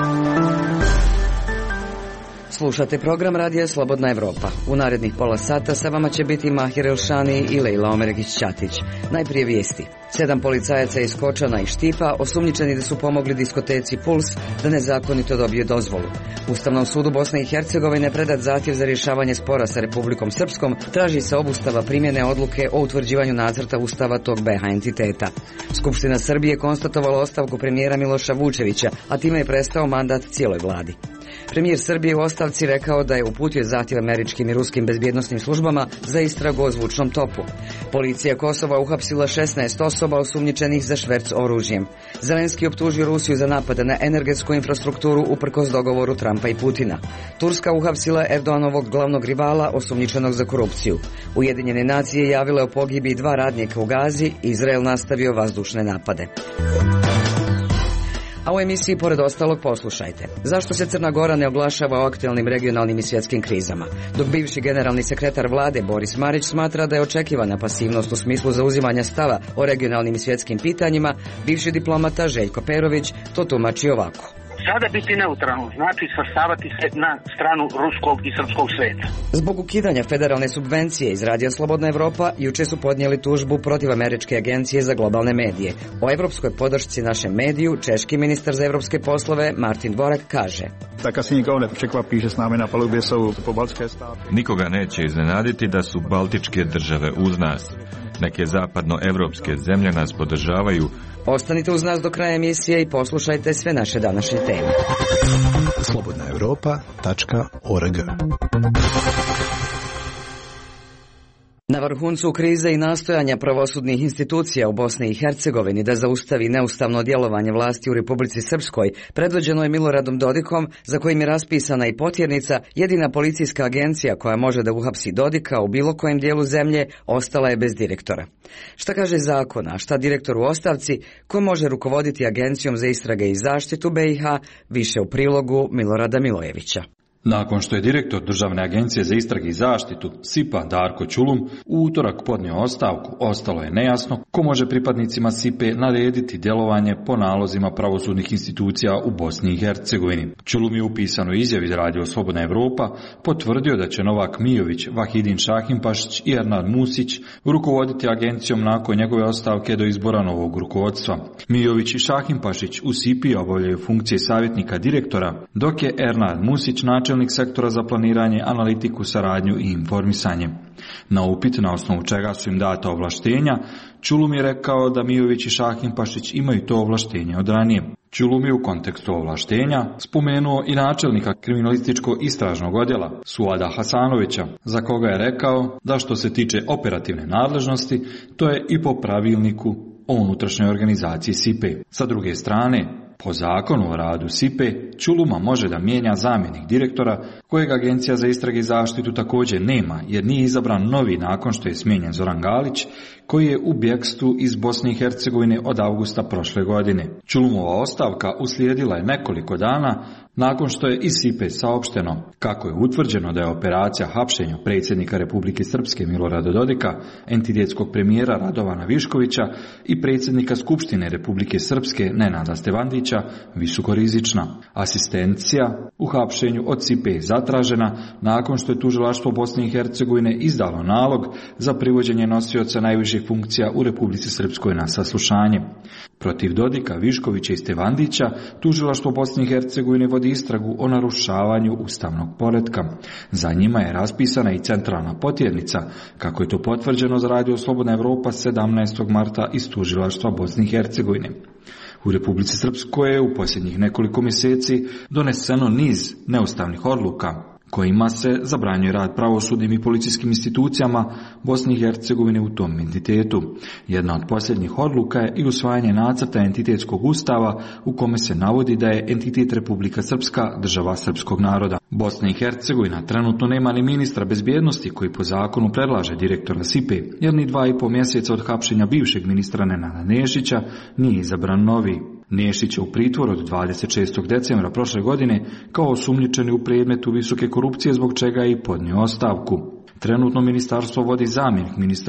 Slušate program Radija Slobodna Evropa. U narednih pola sata sa vama će biti Mahir Elšani i Lejla Omeregić-Ćatić. Najprije vijesti. 7 policajaca iz Kočana i Štipa osumnjičeni da su pomogli diskoteci Puls da nezakonito dobiju dozvolu. Ustavnom sudu Bosne i Hercegovine predat zahtjev za rješavanje spora sa Republikom Srpskom, traži se obustava primjene odluke o utvrđivanju nacrta ustava tog BiH entiteta. Skupština Srbije konstatovala ostavku premijera Miloša Vučevića, a time je prestao mandat cijeloj vladi. Premijer Srbije u ostavci rekao da je uputio zahtjev američkim i ruskim bezbjednosnim službama za istragu o zvučnom topu. Policija Kosova uhapsila 16 osoba osumnjičenih za šverc oružjem. Zelenski optužio Rusiju za napade na energetsku infrastrukturu uprkos dogovoru Trumpa i Putina. Turska uhapsila Erdoganovog glavnog rivala osumnjičenog za korupciju. Ujedinjene nacije javile o pogibiji 2 radnika u Gazi, Izrael nastavio vazdušne napade. A u emisiji pored ostalog poslušajte. Zašto se Crna Gora ne oglašava o aktualnim regionalnim i svjetskim krizama? Dok bivši generalni sekretar vlade Boris Marić smatra da je očekivana pasivnost u smislu zauzimanja stava o regionalnim i svjetskim pitanjima, bivši diplomata Željko Perović to tumači ovako. Sada biti neutralno znači svrstavati se na stranu ruskog i srpskog sveta. Zbog ukidanja federalne subvencije iz Radija Slobodna Evropa juče su podnijeli tužbu protiv Američke agencije za globalne medije. O evropskoj podršci našem mediju češki ministar za evropske poslove Martin Dvorak kaže: Tak asi nikoho nepřekvapí, že s námi na palubě jsou pobaltské státy. Nikoga neće iznenaditi da su baltičke države uz nas. Neke zapadnoevropske zemlje nas podržavaju. Ostanite uz nas do kraja emisije i poslušajte sve naše današnje teme. slobodnaevropa.org. Na vrhuncu krize i nastojanja pravosudnih institucija u Bosni i Hercegovini da zaustavi neustavno djelovanje vlasti u Republici Srpskoj, predvođeno je Miloradom Dodikom, za kojim je raspisana i potjernica, jedina policijska agencija koja može da uhapsi Dodika u bilo kojem dijelu zemlje, ostala je bez direktora. Šta kaže zakon, a šta direktor u ostavci, ko može rukovoditi Agencijom za istrage i zaštitu BiH, više u prilogu Milorada Milojevića. Nakon što je direktor Državne agencije za istrage i zaštitu SIP-a Darko Čulum u utorak podnio ostavku, ostalo je nejasno ko može pripadnicima SIP-e narediti djelovanje po nalozima pravosudnih institucija u Bosni i Hercegovini. Čulum je u pisanoj izjavi za Radio Slobodna Evropa potvrdio da će Novak Mijović, Vahidin Šahimpašić i Ernad Musić rukovoditi agencijom nakon njegove ostavke do izbora novog rukovodstva. Mijović i Šahimpašić u SIP-i obavljaju funkcije savjetnika direktora, dok je Ernad Musić načelnik sektora za planiranje, analitiku, saradnju i informisanje. Na upit na osnovu čega su im data ovlaštenja, Čulum je rekao da Mijović i Šahimpašić imaju to ovlaštenje od ranije. Čulum je u kontekstu ovlaštenja spomenuo i načelnika kriminalističko-istražnog odjela Suada Hasanovića, za koga je rekao da što se tiče operativne nadležnosti, to je i po pravilniku o unutrašnjoj organizaciji SIP-e. Sa druge strane, po zakonu o radu SIP-e, Čuluma može da mijenja zamjenik direktora, kojeg Agencija za istrage i zaštitu također nema, jer nije izabran novi nakon što je smijenjen Zoran Galić, koji je u bjegstvu iz Bosne i Hercegovine od avgusta prošle godine. Čulumova ostavka uslijedila je nekoliko dana nakon što je iz SIP-e saopšteno kako je utvrđeno da je operacija hapšenja predsjednika Republike Srpske Milorada Dodika, entitetskog premijera Radovana Viškovića i predsjednika Skupštine Republike Srpske Nenada Stevandića visokorizična. Asistencija u hapšenju od SIP-e zatražena nakon što je tužilaštvo Bosne i Hercegovine izdalo nalog za privođenje nosioca najviših funkcija u Republici Srpskoj na saslušanje. Protiv Dodika, Viškovića i Stevandića tužilaštvo Bosne i Hercegovine vodi istragu o narušavanju ustavnog poretka. Za njima je raspisana i centralna potjernica, kako je to potvrđeno za Radio Slobodna Evropa 17. marta iz tužilaštva Bosne i Hercegovine. U Republici Srpskoj je u posljednjih nekoliko mjeseci doneseno niz neustavnih odluka kojima se zabranjuje rad pravosudnim i policijskim institucijama Bosne i Hercegovine u tom entitetu. Jedna od posljednjih odluka je i usvajanje nacrta entitetskog ustava u kome se navodi da je entitet Republika Srpska država srpskog naroda. Bosna i Hercegovina trenutno nema ni ministra bezbjednosti koji po zakonu predlaže direktora SIP-e, jer ni 2,5 mjeseca od hapšenja bivšeg ministra Nenada Nešića nije izabran novi. Nešić je u pritvoru od 26. decembra prošle godine kao osumnjičeni u predmetu visoke korupcije, zbog čega je i podnio ostavku. Trenutno ministarstvo vodi zamjenik ministra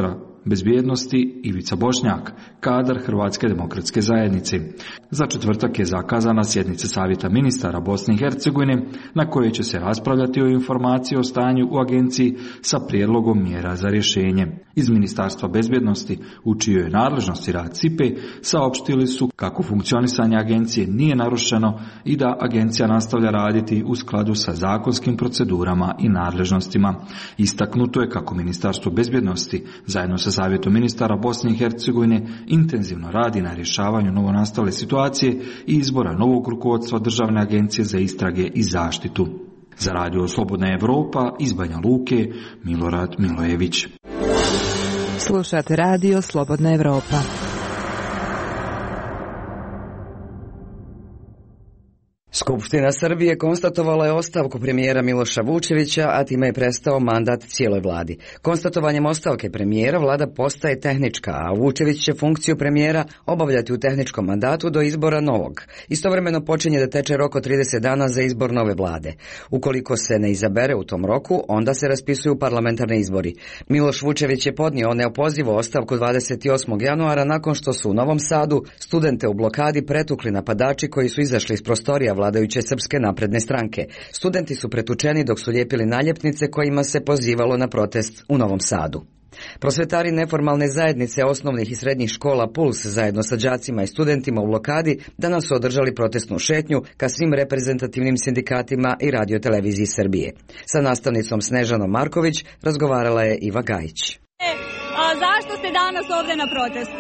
bezbjednosti Ivica Bošnjak, kadar Hrvatske demokratske zajednice. Za četvrtak je zakazana sjednica Savjeta ministara Bosne i Hercegovine na kojoj će se raspravljati o informaciji o stanju u agenciji sa prijedlogom mjera za rješenje. Iz Ministarstva bezbjednosti, u čijoj je nadležnosti rad SIPE, saopštili su kako funkcionisanje agencije nije narušeno i da agencija nastavlja raditi u skladu sa zakonskim procedurama i nadležnostima. Istaknuto je kako Ministarstvo bezbjednosti zajedno sa Savjetom ministara Bosne i Hercegovine intenzivno radi na rješavanju novonastale situacije i izbora novog rukovodstva Državne agencije za istrage i zaštitu. Za Radio Slobodna Evropa iz Banja Luke, Milorad Milojević. Slušate Radio Slobodna Evropa. Skupština Srbije konstatovala je ostavku premijera Miloša Vučevića, a time je prestao mandat cijeloj vladi. Konstatovanjem ostavke premijera vlada postaje tehnička, a Vučević će funkciju premijera obavljati u tehničkom mandatu do izbora novog. Istovremeno počinje da teče rok od 30 dana za izbor nove vlade. Ukoliko se ne izabere u tom roku, onda se raspisuju parlamentarni izbori. Miloš Vučević je podnio neopozivu ostavku 28. januara nakon što su u Novom Sadu studente u blokadi pretukli napadači koji su izašli iz prostorija vladajuće Srpske napredne stranke. Studenti su pretučeni dok su lijepili naljepnice kojima se pozivalo na protest u Novom Sadu. Prosvetari neformalne zajednice osnovnih i srednjih škola Puls zajedno sa đacima i studentima u blokadi danas su održali protestnu šetnju ka svim reprezentativnim sindikatima i radioteleviziji Srbije. Sa nastavnicom Snežanom Marković razgovarala je Iva Gajić. Zašto ste danas ovdje na protestu?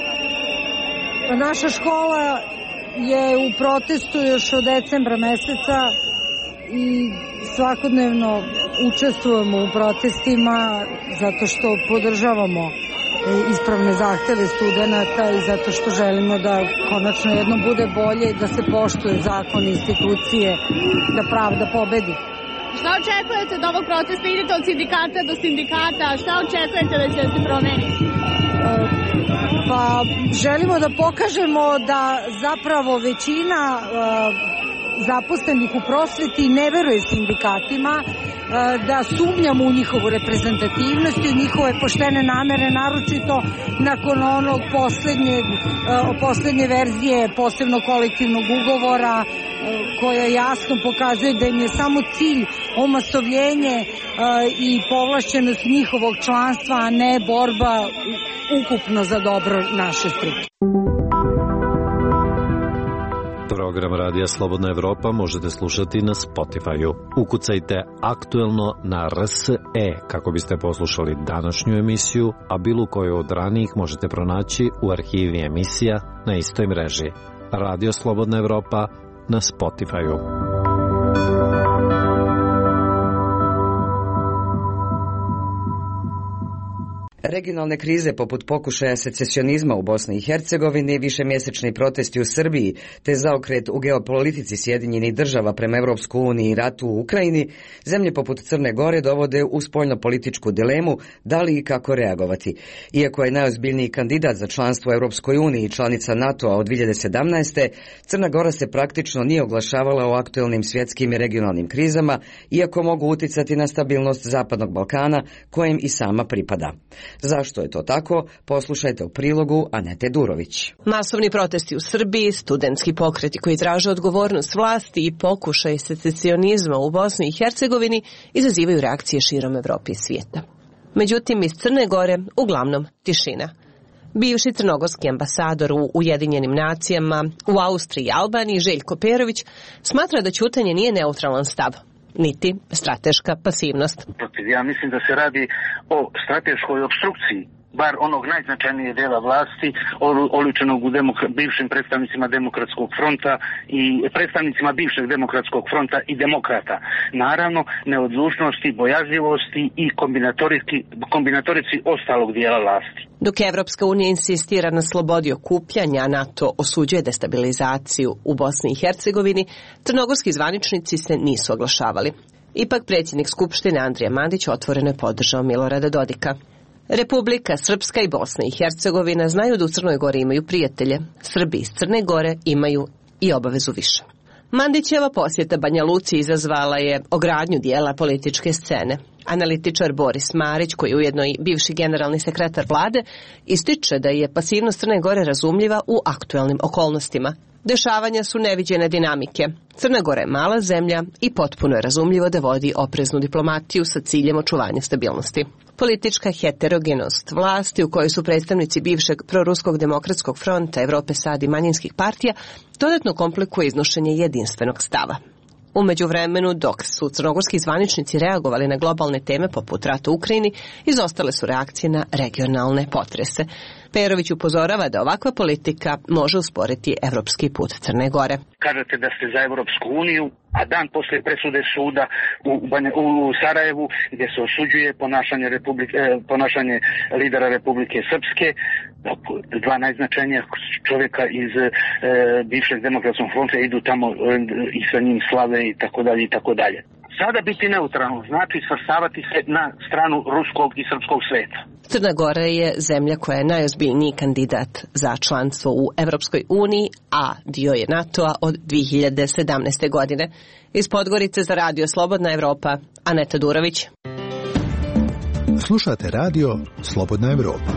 Naša škola je u protestu još od decembra meseca i svakodnevno učestvujemo u protestima zato što podržavamo ispravne zahteve studenata i zato što želimo da konačno jednom bude bolje, da se poštuje zakon i institucije, da pravda pobedi. Šta očekujete od ovog protesta? Idete od sindikata do sindikata, šta očekujete da će se promeniti? Pa želimo da pokažemo da zapravo većina zaposlenih u prosveti ne veruje sindikatima, da sumnjamo u njihovu reprezentativnost i u njihove poštene namere, naročito nakon onog poslednje verzije posebno kolektivnog ugovora koja jasno pokazuje da im je samo cilj omasovljenje i povlašćenost njihovog članstva, a ne borba ukupno za dobro naše struke. Program Radija Slobodna Evropa možete slušati na Spotify-u. Ukucajte aktuelno na RSE kako biste poslušali današnju emisiju, a bilo koju od ranijih možete pronaći u arhivi emisija na istoj mreži. Radio Slobodna Evropa na Spotify-u. Regionalne krize poput pokušaja secesionizma u Bosni i Hercegovini, višemjesečni protesti u Srbiji te zaokret u geopolitici Sjedinjenih država prema Europskoj uniji i ratu u Ukrajini, zemlje poput Crne Gore dovode u spoljnopolitičku dilemu da li i kako reagovati. Iako je najozbiljniji kandidat za članstvo u Europskoj uniji i članica NATO-a od 2017. Crna Gora se praktično nije oglašavala o aktuelnim svjetskim i regionalnim krizama, iako mogu uticati na stabilnost Zapadnog Balkana, kojem i sama pripada. Zašto je to tako? Poslušajte u prilogu Anete Durović. Masovni protesti u Srbiji, studentski pokreti koji traže odgovornost vlasti i pokušaj secesionizma u Bosni i Hercegovini izazivaju reakcije širom Evrope i svijeta. Međutim, iz Crne Gore uglavnom tišina. Bivši crnogorski ambasador u Ujedinjenim nacijama, u Austriji i Albaniji, Željko Perović, smatra da ćutanje nije neutralan stav, niti strateška pasivnost. Ja mislim da se radi o strateškoj opstrukciji, bar onog najznačajnijeg dela vlasti, oličenog u bivšim predstavnicima Demokratskog fronta i predstavnicima bivšeg Demokratskog fronta i demokrata. Naravno, neodlučnosti, bojazljivosti i kombinatorici ostalog dijela vlasti. Dok Evropska unija insistira na slobodi okupljanja, NATO osuđuje destabilizaciju u Bosni i Hercegovini, crnogorski zvaničnici se nisu oglašavali. Ipak predsjednik Skupštine Andrija Mandić otvoreno je podržao Milorada Dodika. Republika Srpska i Bosna i Hercegovina znaju da u Crnoj Gori imaju prijatelje. Srbi iz Crne Gore imaju i obavezu više. Mandićeva posjeta Banja Luci izazvala je ogradnju dijela političke scene. Analitičar Boris Marić, koji je ujedno i bivši generalni sekretar vlade, ističe da je pasivnost Crne Gore razumljiva u aktuelnim okolnostima. Dešavanja su neviđene dinamike. Crna Gora je mala zemlja i potpuno je razumljivo da vodi opreznu diplomatiju sa ciljem očuvanja stabilnosti. Politička heterogenost vlasti u kojoj su predstavnici bivšeg proruskog demokratskog fronta, Evrope SAD i manjinskih partija dodatno komplikuje iznošenje jedinstvenog stava. U međuvremenu, dok su crnogorski zvaničnici reagovali na globalne teme poput rata u Ukrajini, izostale su reakcije na regionalne potrese. Perović upozorava da ovakva politika može usporiti evropski put Crne Gore. Kažete da ste za Evropsku uniju, a dan poslije presude suda u Sarajevu, gdje se osuđuje ponašanje lidera Republike Srpske, dva najznačajnija čovjeka iz bivšeg demokratskog fronta idu tamo i sa njim slave i tako dalje i tako dalje. Sada biti neutralno znači svrstavati se na stranu ruskog i srpskog sveta. Crna Gora je zemlja koja je najozbiljniji kandidat za članstvo u Evropskoj uniji, a dio je NATO-a od 2017. godine. Iz Podgorice za Radio Slobodna Evropa, Aneta Durović. Slušate Radio Slobodna Evropa.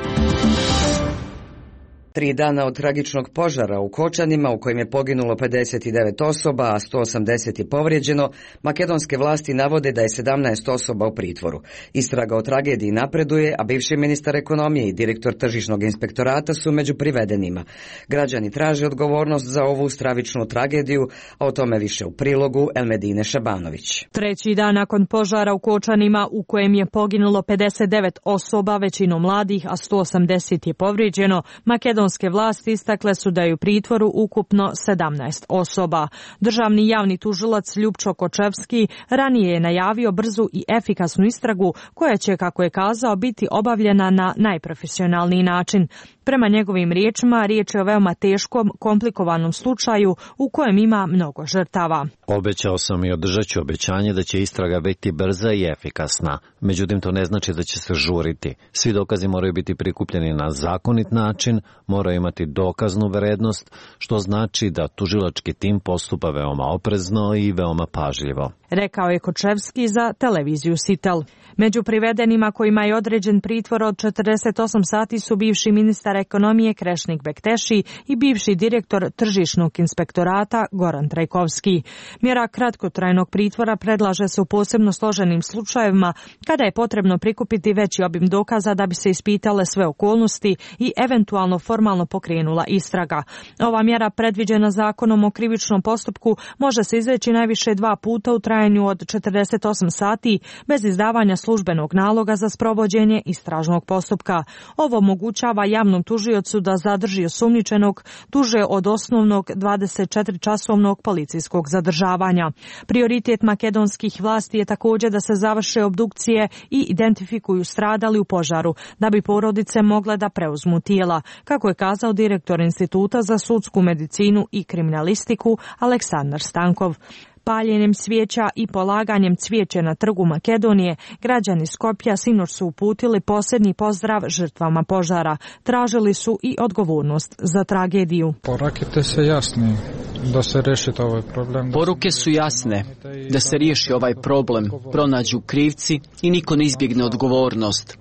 3 dana od tragičnog požara u Kočanima u kojem je poginulo 59 osoba, a 180 je povrijeđeno, makedonske vlasti navode da je 17 osoba u pritvoru. Istraga o tragediji napreduje, a bivši ministar ekonomije i direktor tržišnog inspektorata su među privedenima. Građani traže odgovornost za ovu stravičnu tragediju, a o tome više u prilogu Elmedine Šabanović. 3. dan nakon požara u Kočanima u kojem je poginulo 59 osoba, većinom mladih, a 180 je povrijeđeno, makedonske vlasti istakle su da je u pritvoru ukupno 17 osoba. Državni javni tužilac Ljupčo Kočevski ranije je najavio brzu i efikasnu istragu koja će, kako je kazao, biti obavljena na najprofesionalniji način. Prema njegovim riječima, riječ je o veoma teškom, komplikovanom slučaju u kojem ima mnogo žrtava. Obećao sam i održat ću obećanje da će istraga biti brza i efikasna. Međutim, to ne znači da će se žuriti. Svi dokazi moraju biti prikupljeni na zakonit način, moraju imati dokaznu vrednost, što znači da tužilački tim postupa veoma oprezno i veoma pažljivo. Rekao je Kočevski za televiziju Sitel. Među privedenima kojima je određen pritvor od 48 sati su bivši ministar ekonomije Krešnik Bekteši i bivši direktor tržišnog inspektorata Goran Trajkovski. Mjera kratkotrajnog pritvora predlaže se u posebno složenim slučajevima kada je potrebno prikupiti veći obim dokaza da bi se ispitale sve okolnosti i eventualno formalno pokrenula istraga. Ova mjera, predviđena Zakonom o krivičnom postupku, može se izreći najviše 2 puta u trajanju od 48 sati bez izdavanja službenog naloga za sprovođenje istražnog postupka. Ovo omogućava javnom tužiocu da zadrži osumnjičenog duže od osnovnog 24-časovnog policijskog zadržavanja. Prioritet makedonskih vlasti je također da se završe obdukcije i identifikuju stradali u požaru, da bi porodice mogle da preuzmu tijela, kako je kazao direktor Instituta za sudsku medicinu i kriminalistiku Aleksandar Stankov. Paljenjem svijeća i polaganjem cvijeća na trgu Makedonije, građani Skopja sinoć su uputili posljednji pozdrav žrtvama požara. Tražili su i odgovornost za tragediju. Poruke su jasne, da se riješi ovaj problem. Poruke su jasne, da se riješi ovaj problem, pronađu krivci i niko ne izbjegne odgovornost.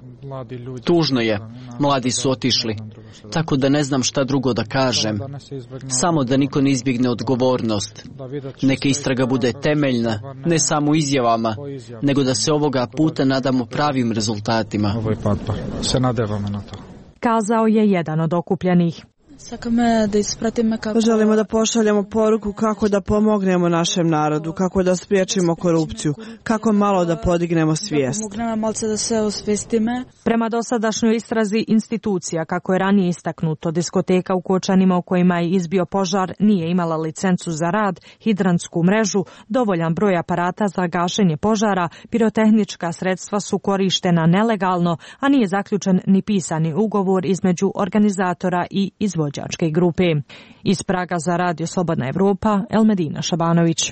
Tužno je, mladi su otišli, tako da ne znam šta drugo da kažem. Samo da niko ne izbjegne odgovornost. Neka istraga bude temeljna, ne samo izjavama, nego da se ovoga puta nadamo pravim rezultatima. Se nadevamo na to. Kazao je jedan od okupljenih. Želimo da pošaljemo poruku kako da pomognemo našem narodu, kako da spriječimo korupciju, kako malo da podignemo svijest. Prema dosadašnjoj istrazi institucija, kako je ranije istaknuto, diskoteka u Kočanima u kojima je izbio požar nije imala licencu za rad, hidrantsku mrežu, dovoljan broj aparata za gašenje požara, pirotehnička sredstva su korištena nelegalno, a nije zaključen ni pisani ugovor između organizatora i izvođačke grupe. Iz Praga za Radio Slobodna Evropa, Elmedina Šabanović.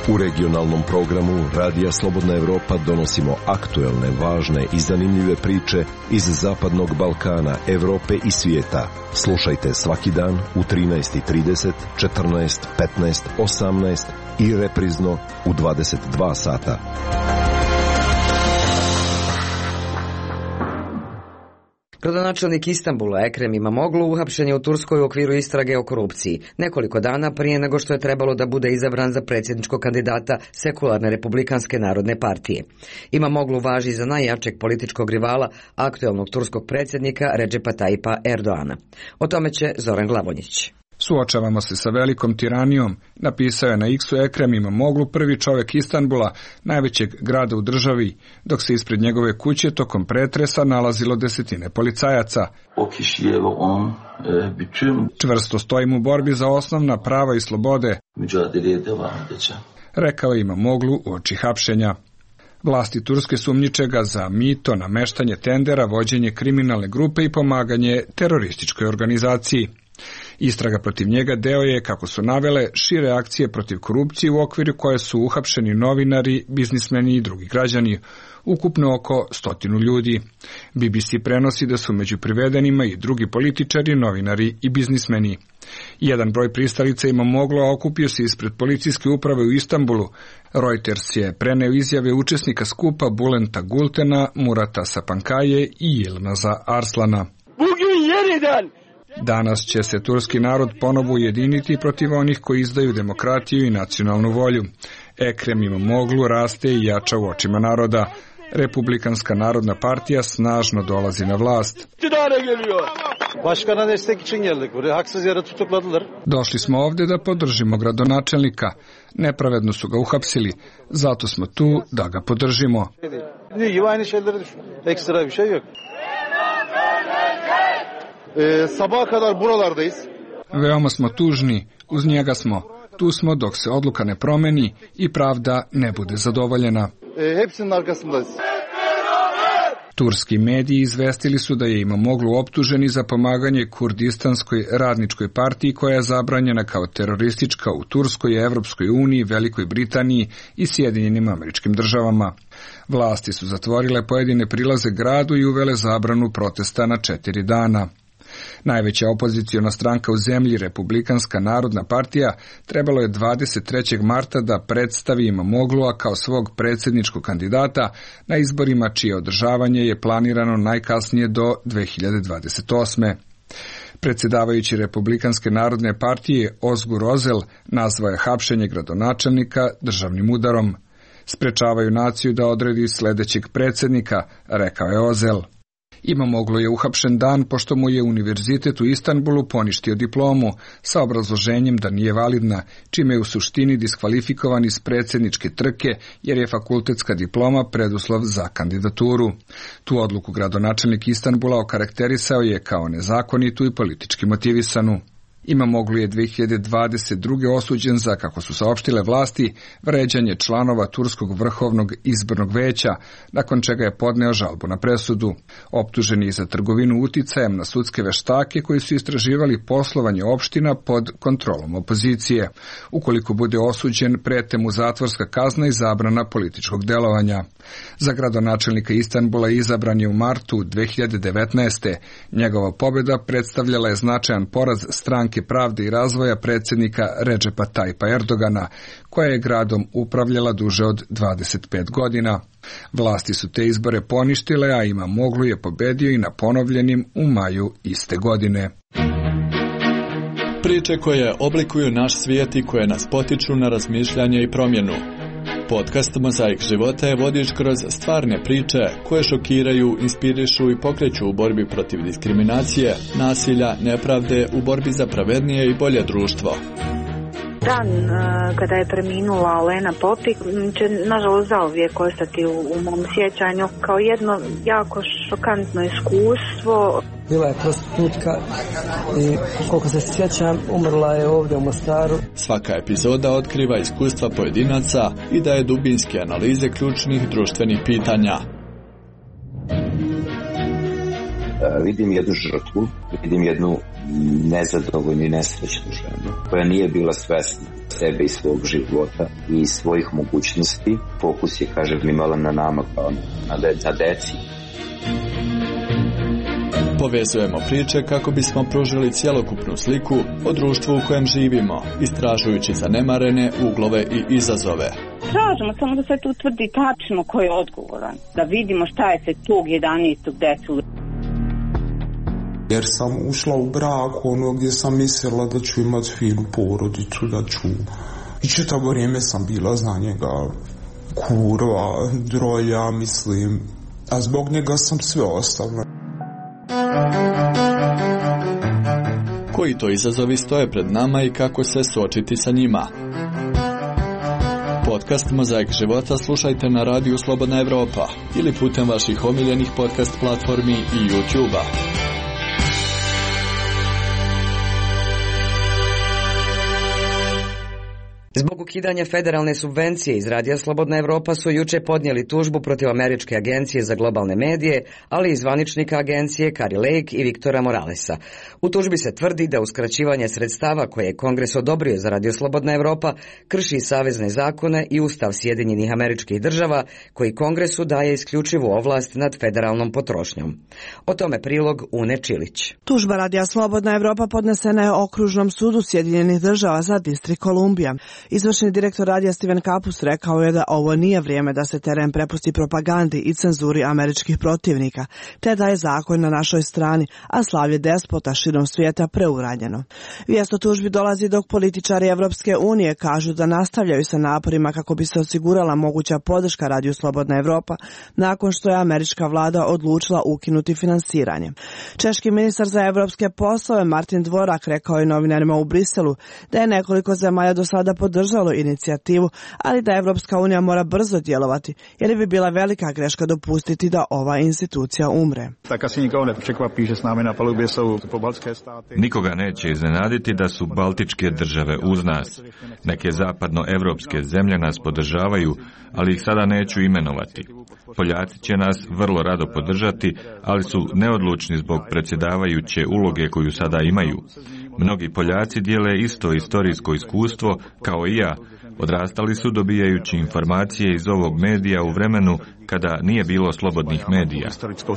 U regionalnom programu Radija Slobodna Evropa donosimo aktuelne, važne i zanimljive priče iz Zapadnog Balkana, Evrope i svijeta. Slušajte svaki dan u 13:30, 14, 15, 18 i reprizno u 22 sata. Gradonačelnik Istanbula Ekrem Imamoglu uhapšen je u Turskoj u okviru istrage o korupciji, nekoliko dana prije nego što je trebalo da bude izabran za predsjedničkog kandidata Sekularne republikanske narodne partije. Imamoglu važi za najjačeg političkog rivala aktuelnog turskog predsjednika Redžepa Tajipa Erdoana. O tome će Zoran Glavonjić. Suočavamo se sa velikom tiranijom, napisao je na X-u Ekrem Imamoglu, prvi čovjek Istanbula, najvećeg grada u državi, dok se ispred njegove kuće tokom pretresa nalazilo desetine policajaca. Čvrsto stojim u borbi za osnovna prava i slobode, rekao je Imamoglu uoči hapšenja. Vlasti Turske sumnjiče ga za mito, nameštanje tendera, vođenje kriminalne grupe i pomaganje terorističkoj organizaciji. Istraga protiv njega deo je, kako su navele, šire akcije protiv korupcije u okviru koje su uhapšeni novinari, biznismeni i drugi građani, ukupno oko 100 ljudi. BBC prenosi da su među privedenima i drugi političari, novinari i biznismeni. Jedan broj pristalica Imamoglu okupio se ispred policijske uprave u Istanbulu. Reuters je preneo izjave učesnika skupa Bulenta Gultena, Murata Sapankaje i Yilmaza Arslana. Danas će se turski narod ponovo ujediniti protiv onih koji izdaju demokratiju i nacionalnu volju. Ekrem Imamoglu raste i jača u očima naroda. Republikanska narodna partija snažno dolazi na vlast. Došli smo ovdje da podržimo gradonačelnika. Nepravedno su ga uhapsili, zato smo tu da ga podržimo. Sabaha kadar buralardayız. Veoma smo tužni, uz njega smo. Tu smo dok se odluka ne promeni i pravda ne bude zadovoljena. Hepsinin arkasındayız. Turski mediji izvestili su da je Imamoglu optuženi za pomaganje Kurdistanskoj radničkoj partiji koja je zabranjena kao teroristička u Turskoj, Evropskoj uniji, Velikoj Britaniji i Sjedinjenim Američkim Državama. Vlasti su zatvorile pojedine prilaze gradu i uvele zabranu protesta na 4 dana. Najveća opoziciona stranka u zemlji, Republikanska narodna partija, trebalo je 23. marta da predstavi Imamoglua kao svog predsjedničkog kandidata na izborima čije održavanje je planirano najkasnije do 2028. Predsjedavajući Republikanske narodne partije Ozgur Özel nazvao je hapšenje gradonačelnika državnim udarom. Sprečavaju naciju da odredi sljedećeg predsjednika, rekao je Özel. Imamoglu je uhapšen dan pošto mu je univerzitet u Istanbulu poništio diplomu sa obrazloženjem da nije validna, čime je u suštini diskvalifikovan iz predsjedničke trke jer je fakultetska diploma preduslov za kandidaturu. Tu odluku gradonačelnik Istanbula okarakterisao je kao nezakonitu i politički motivisanu. Imamoglu je 2022. osuđen za, kako su saopštile vlasti, vređanje članova Turskog vrhovnog izbornog veća, nakon čega je podneo žalbu na presudu. Optuženi je za trgovinu uticajem na sudske veštake koji su istraživali poslovanje opština pod kontrolom opozicije. Ukoliko bude osuđen, prete mu zatvorska kazna i zabrana političkog delovanja. Za gradonačelnika Istanbula izabran je u martu 2019. Njegova pobjeda predstavljala je značajan poraz Stranke pravde i razvoja predsjednika Redžepa Tajipa Erdogana, koja je gradom upravljala duže od 25 godina. Vlasti su te izbore poništile, a Imamoglu je pobedio i na ponovljenim u maju iste godine. Priče koje oblikuju naš svijet i koje nas potiču na razmišljanje i promjenu. Podcast Mozaik života je vodič kroz stvarne priče koje šokiraju, inspirišu i pokreću u borbi protiv diskriminacije, nasilja, nepravde, u borbi za pravednije i bolje društvo. Dan kada je preminula Olena Popik će nažalost zauvijek ostati u mom sjećanju kao jedno jako šokantno iskustvo. Bila je prostitutka i koliko se sjećam umrla je ovdje u Mostaru. Svaka epizoda otkriva iskustva pojedinaca i daje dubinske analize ključnih društvenih pitanja. vidim jednu žrtvu, vidim jednu nezadovoljnu i nesrećnu ženu koja nije bila svesna sebe i svog života i svojih mogućnosti. Fokus je, kažem, imala na nama kao na deci. Povezujemo priče kako bismo pružili cjelokupnu sliku o društvu u kojem živimo, istražujući zanemarene uglove i izazove. Tražimo samo da se tu utvrdi tačno ko je odgovoran, da vidimo šta je se tog 11. desilo. Jer sam ušla u brak gdje sam mislila da ću imati finu porodicu, da ću... I čitavo vrijeme sam bila za njega kurva, drolja, mislim, a zbog njega sam sve ostavila. Koji to izazovi stoje pred nama i kako se suočiti sa njima? Podcast Mozaik života slušajte na radiju Slobodna Evropa ili putem vaših omiljenih podcast platformi i YouTube-a. Zbog ukidanja federalne subvencije iz Radija Slobodna Evropa su juče podnijeli tužbu protiv Američke agencije za globalne medije, ali i zvaničnika agencije Kari Lake i Viktora Moralesa. U tužbi se tvrdi da uskraćivanje sredstava koje je Kongres odobrio za Radio Slobodna Evropa krši savezne zakone i Ustav Sjedinjenih Američkih Država, koji Kongresu daje isključivu ovlast nad federalnom potrošnjom. O tome prilog Une Čilić. Tužba Radija Slobodna Evropa podnesena je Okružnom sudu Sjedinjenih Država za Distrikt Kolumbija. Izvršni direktor radija Steven Kapus rekao je da ovo nije vrijeme da se teren prepusti propagandi i cenzuri američkih protivnika, te da je zakon na našoj strani, a slavlje despota širom svijeta preuranjeno. Vijest o tužbi dolazi dok političari Evropske unije kažu da nastavljaju sa naporima kako bi se osigurala moguća podrška Radiju Slobodna Evropa nakon što je američka vlada odlučila ukinuti finansiranje. Češki ministar za evropske poslove Martin Dvorak rekao je novinarima u Briselu da je nekoliko zemalja do sada podržalo inicijativu, ali da Evropska unija mora brzo djelovati, jer bi bila velika greška dopustiti da ova institucija umre. Nikoga neće iznenaditi da su baltičke države uz nas. Neke zapadnoevropske zemlje nas podržavaju, ali ih sada neću imenovati. Poljaci će nas vrlo rado podržati, ali su neodlučni zbog predsjedavajuće uloge koju sada imaju. Mnogi Poljaci dijele isto istorijsko iskustvo kao i ja. Odrastali su dobijajući informacije iz ovog medija u vremenu kada nije bilo slobodnih medija.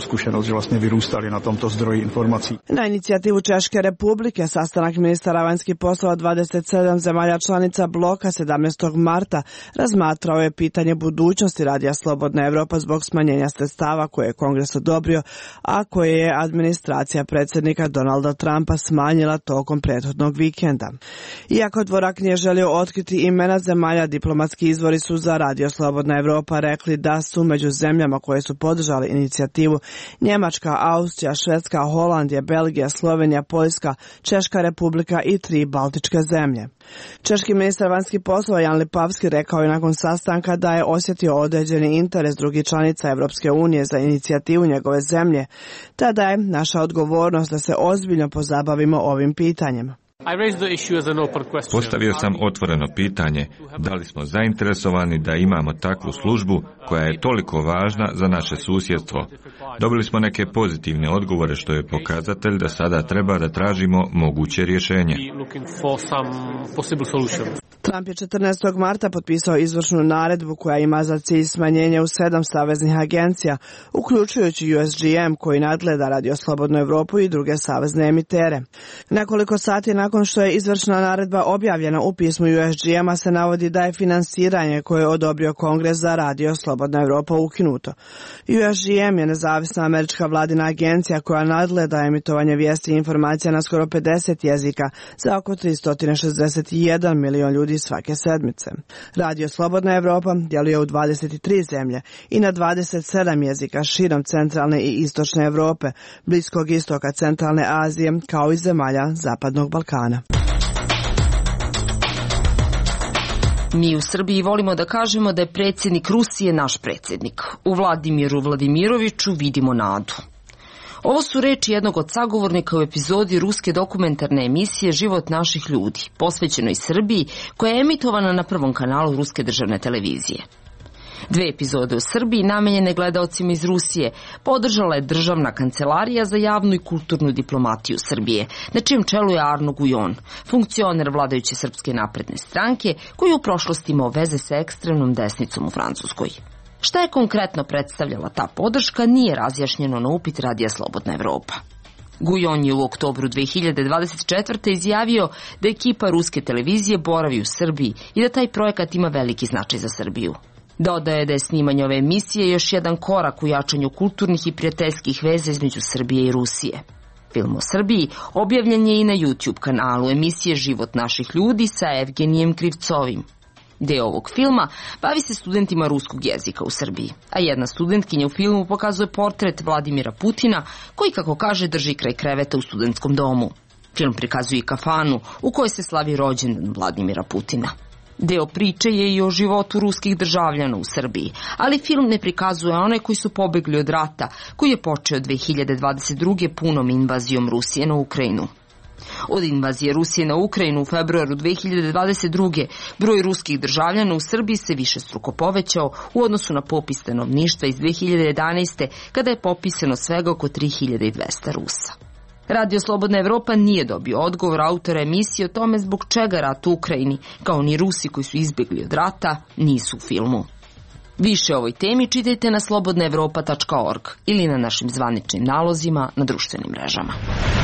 Na inicijativu Češke republike sastanak ministara vanjskih poslova 27 zemalja članica bloka 17. marta razmatrao je pitanje budućnosti Radija Slobodna Evropa zbog smanjenja sredstava koje je Kongres odobrio, a koje je administracija predsjednika Donalda Trumpa smanjila tokom prethodnog vikenda. Iako Dvorak nije želio otkriti imena zemalja, diplomatski izvori su za Radio Slobodna Evropa rekli da su među zemljama koje su podržali inicijativu Njemačka, Austrija, Švedska, Holandija, Belgija, Slovenija, Poljska, Češka republika i 3 baltičke zemlje. Češki ministar vanjskih poslova Jan Lipavski rekao je nakon sastanka da je osjetio određeni interes drugih članica Evropske unije za inicijativu njegove zemlje, te da je naša odgovornost da se ozbiljno pozabavimo ovim pitanjem. Postavio sam otvoreno pitanje da li smo zainteresovani da imamo takvu službu koja je toliko važna za naše susjedstvo. Dobili smo neke pozitivne odgovore što je pokazatelj da sada treba da tražimo moguće rješenje. Trump je 14. marta potpisao izvršnu naredbu koja ima za cilj smanjenje u 7 saveznih agencija, uključujući USGM koji nadgleda Radio Slobodnu Evropu i druge savezne emitere. Nekoliko sati nakon što je izvršna naredba objavljena u pismu USGM-a se navodi da je finansiranje koje je odobrio Kongres za Radio Slobodna Evropa ukinuto. USGM je nezavisna američka vladina agencija koja nadgleda emitovanje vijesti i informacija na skoro 50 jezika za oko 361 milion ljudi svake sedmice. Radio Slobodna Evropa djeluje u 23 zemlje i na 27 jezika širom centralne i istočne Evrope, Bliskog istoka, centralne Azije, kao i zemalja Zapadnog Balkana. Mi u Srbiji volimo da kažemo da je predsjednik Rusije naš predsjednik. U Vladimiru Vladimiroviću vidimo nadu. Ovo su reči jednog od sagovornika u epizodi ruske dokumentarne emisije Život naših ljudi, posvećenoj Srbiji, koja je emitovana na Prvom kanalu ruske državne televizije. 2 epizode u Srbiji namenjene gledaocima iz Rusije podržala je Državna kancelarija za javnu i kulturnu diplomatiju Srbije, na čijem čelu je Arno Gujon, funkcioner vladajuće Srpske napredne stranke koji je u prošlosti imao veze sa ekstremnom desnicom u Francuskoj. Šta je konkretno predstavljala ta podrška nije razjašnjeno na upit Radija Slobodna Evropa. Gujon je u oktobru 2024. izjavio da ekipa ruske televizije boravi u Srbiji i da taj projekat ima veliki značaj za Srbiju. Dodaje da je snimanje ove emisije još jedan korak u jačanju kulturnih i prijateljskih veza između Srbije i Rusije. Film o Srbiji objavljen je i na YouTube kanalu emisije Život naših ljudi sa Evgenijem Krivcovim. Deo ovog filma bavi se studentima ruskog jezika u Srbiji, a jedna studentkinja u filmu pokazuje portret Vladimira Putina, koji, kako kaže, drži kraj kreveta u studentskom domu. Film prikazuje i kafanu u kojoj se slavi rođendan Vladimira Putina. Deo priče je i o životu ruskih državljana u Srbiji, ali film ne prikazuje one koji su pobegli od rata, koji je počeo 2022. punom invazijom Rusije na Ukrajinu. Od invazije Rusije na Ukrajinu u februaru 2022. broj ruskih državljana u Srbiji se višestruko povećao u odnosu na popis stanovništva iz 2011. kada je popisano svega oko 3200 Rusa. Radio Slobodna Evropa nije dobio odgovor autora emisije o tome zbog čega rat u Ukrajini, kao ni Rusi koji su izbjegli od rata, nisu u filmu. Više o ovoj temi čitajte na slobodnaevropa.org ili na našim zvaničnim nalozima na društvenim mrežama.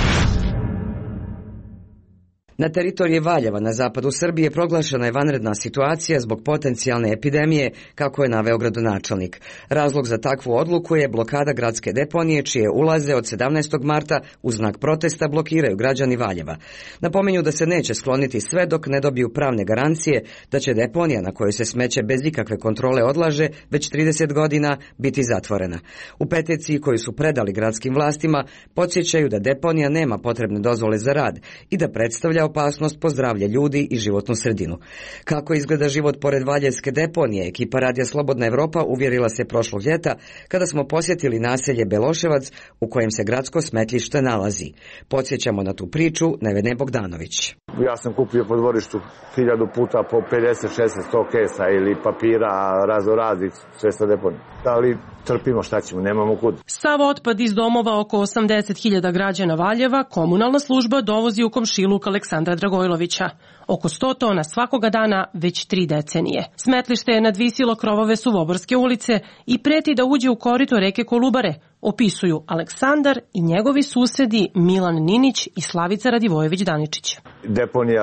Na teritoriji Valjeva na zapadu Srbije proglašena je vanredna situacija zbog potencijalne epidemije, kako je naveo gradonačelnik. Razlog za takvu odluku je blokada gradske deponije, čije ulaze od 17. marta u znak protesta blokiraju građani Valjeva. Napominju da se neće skloniti sve dok ne dobiju pravne garancije da će deponija na kojoj se smeće bez ikakve kontrole odlaže već 30 godina biti zatvorena. U peticiji koju su predali gradskim vlastima podsjećaju da deponija nema potrebne dozvole za rad i da predstavlja opasnost po zdravlje ljudi i životnu sredinu. Kako izgleda život pored Valjevske deponije, ekipa Radija Slobodna Evropa uvjerila se prošlog ljeta kada smo posjetili naselje Beloševac u kojem se gradsko smetlište nalazi. Podsjećamo na tu priču Nevene Bogdanović. Ja sam kupio po dvorištu 1000 puta po 50-60-100 kesa ili papira raznoraznih sve sa deponije. Ali trpimo, šta ćemo, nemamo kud. Sav otpad iz domova oko 80.000 građana Valjeva komunalna služba dovozi u komšiluk Aleksandra Dragojlovića. Oko 100 tona svakoga dana već 3 decenije. Smetlište je nadvisilo krovove Suvoborske ulice i preti da uđe u korito reke Kolubare, opisuju Aleksandar i njegovi susedi Milan Ninić i Slavica Radivojević-Daničić. Deponija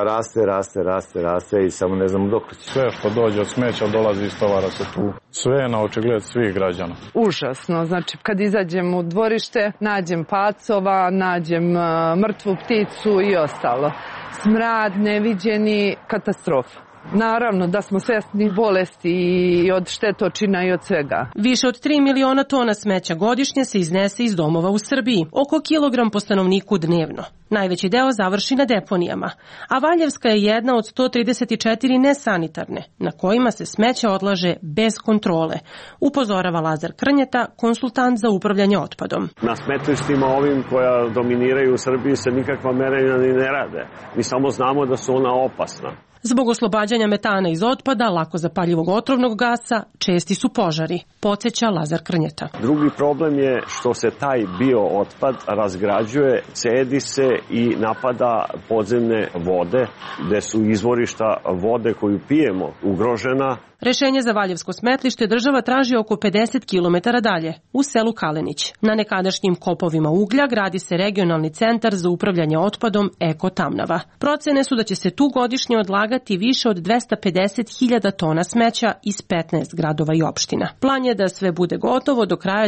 raste i samo ne znamo dok će. Sve što dođe od smeća dolazi iz tovara se tu. Sve je na očigled svih građana. Užasno, znači kad izađem u dvorište, nađem pacova, nađem mrtvu pticu i ostalo. Smrad, neviđeni, katastrofa. Naravno da smo svjesni bolesti i od štetočina i od svega. Više od 3 miliona tona smeća godišnje se iznese iz domova u Srbiji, oko kilogram po stanovniku dnevno. Najveći deo završi na deponijama, a Valjevska je jedna od 134 nesanitarne, na kojima se smeće odlaže bez kontrole, upozorava Lazar Krnjeta, konsultant za upravljanje otpadom. Na smetlištima ovim koja dominiraju u Srbiji se nikakva merenja ni ne rade. Mi samo znamo da su ona opasna. Zbog oslobađanja metana iz otpada, lako zapaljivog otrovnog gasa, česti su požari, podsjeća Lazar Krnjeta. Drugi problem je što se taj biootpad razgrađuje, cedi se i napada podzemne vode, gde su izvorišta vode koju pijemo ugrožena. Rešenje za Valjevsko smetlište država traži oko 50 km dalje, u selu Kalenić. Na nekadašnjim kopovima uglja gradi se regionalni centar za upravljanje otpadom Eko Tamnava. Procene su da će se tu godišnje odlagati više od 250.000 tona smeća iz 15 gradova i opština. Plan je da sve bude gotovo do kraja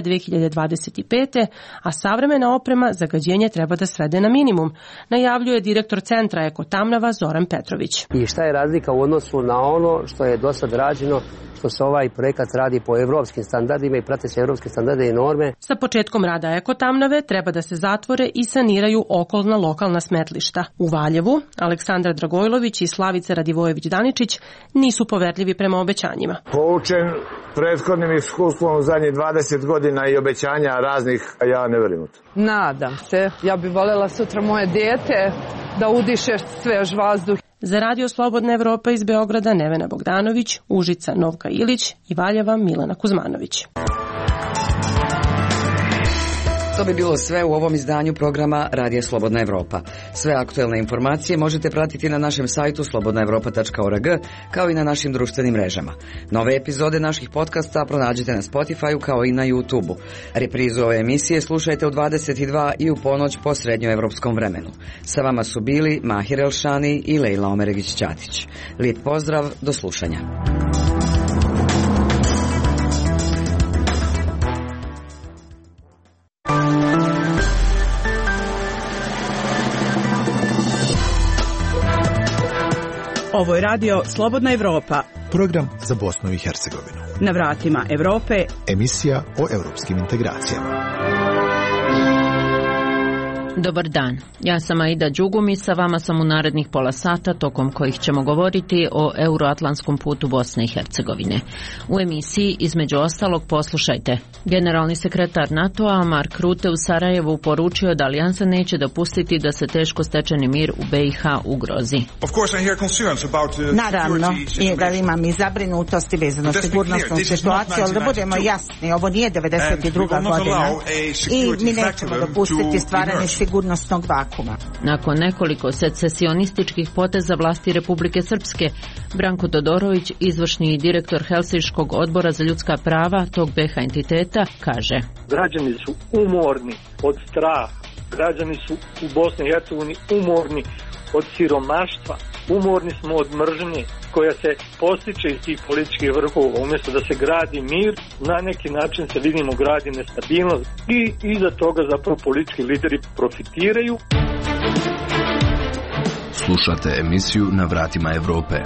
2025. a savremena oprema zagađenje treba da svede na minimum, najavljuje direktor centra Eko Tamnava Zoran Petrović. I šta je razlika u odnosu na ono što je do sad rađeno, što se ovaj projekat radi po evropskim standardima i prate se evropske standarde i norme. Sa početkom rada Eko Tamnave treba da se zatvore i saniraju okolna lokalna smetlišta. U Valjevu Aleksandar Dragojlović i Slavica Radivojević-Daničić nisu poverljivi prema obećanjima. Poučen prethodnim iskustvom u zadnjih 20 godina i obećanja raznih, ja ne verujem u to. Nadam se, ja bih voljela sutra moje dijete da udiše svež vazduh. Za Radio Slobodna Evropa iz Beograda Nevena Bogdanović, Užica Novka Ilić i Valjeva Milana Kuzmanović. To bi bilo sve u ovom izdanju programa Radija Slobodna Evropa. Sve aktuelne informacije možete pratiti na našem sajtu slobodnaevropa.org kao i na našim društvenim mrežama. Nove epizode naših podcasta pronađete na Spotify-u kao i na YouTube-u. Reprizu ove emisije slušajte u 22 i u ponoć po srednjoevropskom vremenu. Sa vama su bili Mahir Elšani i Lejla Omeregić-Ćatić. Lijep pozdrav, do slušanja. Ovo je radio Slobodna Evropa. Program za Bosnu i Hercegovinu. Na vratima Evrope. Emisija o europskim integracijama. Dobar dan, ja sam Aida Đugum i sa vama sam u narednih pola sata tokom kojih ćemo govoriti o euroatlantskom putu Bosne i Hercegovine. U emisiji između ostalog poslušajte. Generalni sekretar NATO-a Mark Rutte u Sarajevu poručio da alijansa neće dopustiti da se teško stečeni mir u BiH ugrozi. Naravno, i da imam i zabrinutosti vezano sigurnosnu situaciju, ali da budemo jasni, ovo nije 92. godina i mi nećemo dopustiti stvaranje sigurnosnog vakuma. Nakon nekoliko secesionističkih poteza vlasti Republike Srpske, Branko Todorović, izvršni direktor Helsinškog odbora za ljudska prava tog BiH entiteta, kaže: Građani su umorni od straha, građani su u Bosni i Hercegovini umorni od siromaštva, umorni smo od mržnje koja se postiče iz tih političkih vrhova. Umjesto da se gradi mir, na neki način se vidimo gradi nestabilnost i iza toga zapravo politički lideri profitiraju. Slušate emisiju Na vratima Evrope.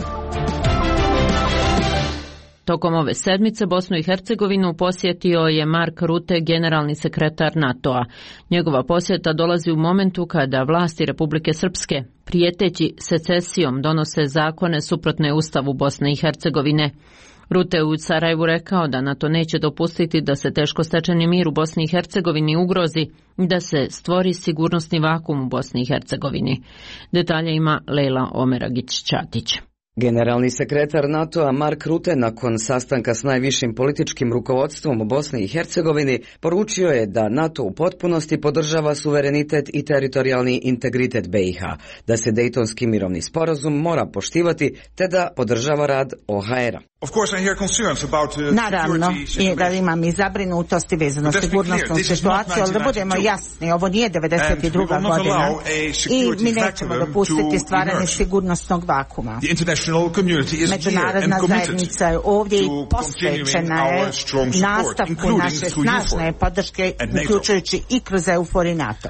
Tokom ove sedmice Bosnu i Hercegovinu posjetio je Mark Rutte, generalni sekretar NATO-a. Njegova posjeta dolazi u momentu kada vlasti Republike Srpske, prijeteći secesijom, donose zakone suprotne Ustavu Bosne i Hercegovine. Rutte je u Sarajevu rekao da NATO neće dopustiti da se teško stečeni mir u Bosni i Hercegovini ugrozi i da se stvori sigurnosni vakum u Bosni i Hercegovini. Detalje ima Lejla Omeragić-Ćatić. Generalni sekretar NATO-a Mark Rutte nakon sastanka s najvišim političkim rukovodstvom u Bosni i Hercegovini poručio je da NATO u potpunosti podržava suverenitet i teritorijalni integritet BiH, da se Dejtonski mirovni sporazum mora poštivati te da podržava rad OHR-a. Naravno, i da imam i zabrinutosti vezano sigurnosnu situaciju, ali da budemo jasni, ovo nije 92. godina i mi nećemo dopustiti stvaranje sigurnosnog vakuma. Međunarodna zajednica je ovdje i posvećena je nastavku naše snažne podrške, uključujući i kroz EUFOR i NATO.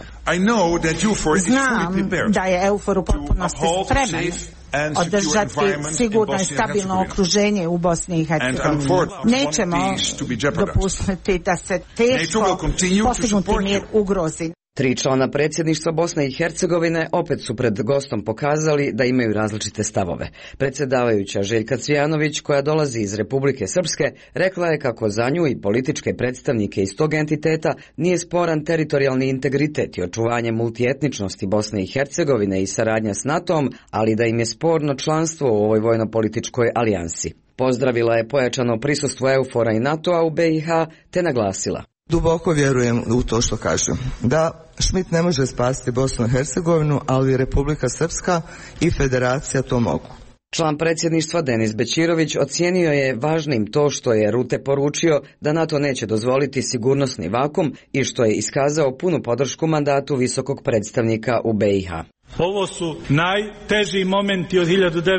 Znam da je EUFOR u potpunosti spreman održati sigurno i stabilno okruženje u Bosni i Hercegovini. Nećemo dopustiti da se teško postignuti mir ugrozi. 3 člana predsjedništva Bosne i Hercegovine opet su pred gostom pokazali da imaju različite stavove. Predsjedavajuća Željka Cvijanović, koja dolazi iz Republike Srpske, rekla je kako za nju i političke predstavnike iz tog entiteta nije sporan teritorijalni integritet i očuvanje multietničnosti Bosne i Hercegovine i saradnja s NATO-om, ali da im je sporno članstvo u ovoj vojno-političkoj alijansi. Pozdravila je pojačano prisustvo EUFOR-a i NATO-a u BiH te naglasila: Duboko vjerujem u to što kažu. Da, Schmidt ne može spasiti Bosnu i Hercegovinu, ali Republika Srpska i Federacija to mogu. Član predsjedništva Denis Bećirović ocijenio je važnim to što je Rutte poručio da NATO neće dozvoliti sigurnosni vakum i što je iskazao punu podršku mandatu visokog predstavnika u BiH. Ovo su najteži momenti od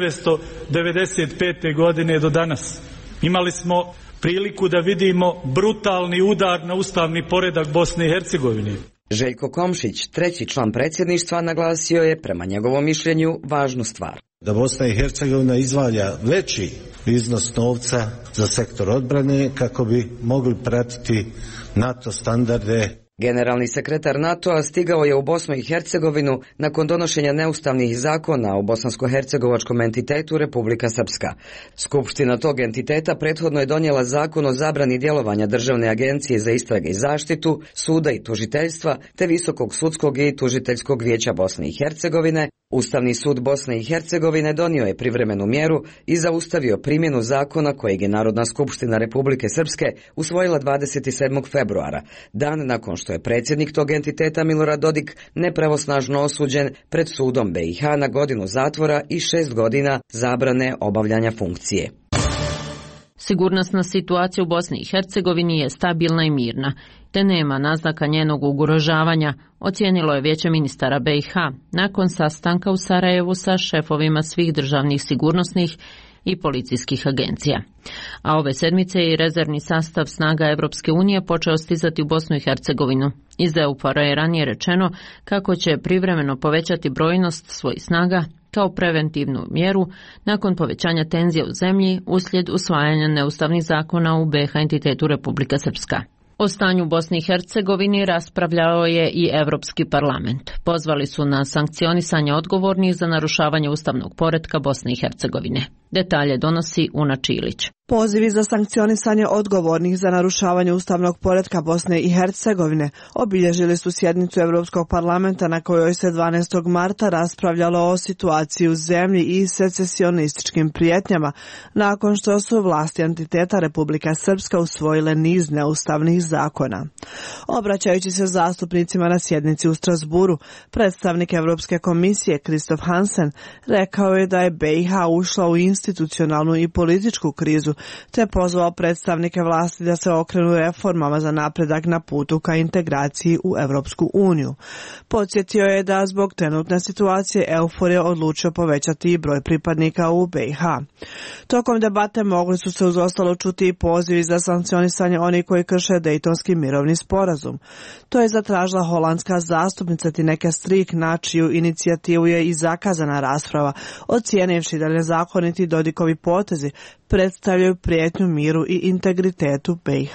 1995. godine do danas. Imali smo priliku da vidimo brutalni udar na ustavni poredak Bosne i Hercegovine. Željko Komšić, 3. član predsjedništva, naglasio je prema njegovom mišljenju važnu stvar. Da Bosna i Hercegovina izdvaja veći iznos novca za sektor odbrane kako bi mogli pratiti NATO standarde. Generalni sekretar NATO-a stigao je u Bosnu i Hercegovinu nakon donošenja neustavnih zakona u bosansko-hercegovačkom entitetu Republika Srpska. Skupština tog entiteta prethodno je donijela zakon o zabrani djelovanja Državne agencije za istrage i zaštitu, suda i tužiteljstva, te Visokog sudskog i tužiteljskog vijeća Bosne i Hercegovine, Ustavni sud Bosne i Hercegovine donio je privremenu mjeru i zaustavio primjenu zakona kojeg je Narodna skupština Republike Srpske usvojila 27. februara, dan nakon što je predsjednik tog entiteta Milorad Dodik nepravosnažno osuđen pred sudom BiH na godinu zatvora i 6 godina zabrane obavljanja funkcije. Sigurnosna situacija u Bosni i Hercegovini je stabilna i mirna, te nema naznaka njenog ugrožavanja, ocijenilo je Vijeće ministara BiH nakon sastanka u Sarajevu sa šefovima svih državnih sigurnosnih i policijskih agencija. A ove sedmice je i rezervni sastav snaga Evropske unije počeo stizati u Bosnu i Hercegovinu. Iz EUFOR-a je ranije rečeno kako će privremeno povećati brojnost svojih snaga kao preventivnu mjeru nakon povećanja tenzija u zemlji uslijed usvajanja neustavnih zakona u BiH entitetu Republika Srpska. O stanju u Bosni i Hercegovini raspravljao je i Evropski parlament. Pozvali su na sankcionisanje odgovornih za narušavanje ustavnog poretka Bosne i Hercegovine. Detalje donosi Una Čilić. Pozivi za sankcionisanje odgovornih za narušavanje ustavnog poretka Bosne i Hercegovine obilježili su sjednicu Europskog parlamenta na kojoj se 12. marta raspravljalo o situaciji u zemlji i secesionističkim prijetnjama nakon što su vlasti entiteta Republika Srpska usvojile niz neustavnih zakona. Obraćajući se zastupnicima na sjednici u Strasburu, predstavnik Europske komisije Kristof Hansen rekao je da je BiH ušla u institucionalnu i političku krizu, te pozvao predstavnike vlasti da se okrenu reformama za napredak na putu ka integraciji u Europsku uniju. Podsjetio je da zbog trenutne situacije EUFOR je odlučio povećati i broj pripadnika u BiH. Tokom debate mogli su se uz ostalo čuti i pozivi za sankcionisanje onih koji krše Dejtonski mirovni sporazum. To je zatražila holandska zastupnica Tineke Strik, na čiju inicijativu je i zakazana rasprava, ocijenivši da nezakoniti Dodikovi potezi predstavljaju prijetnju miru i integritetu BiH.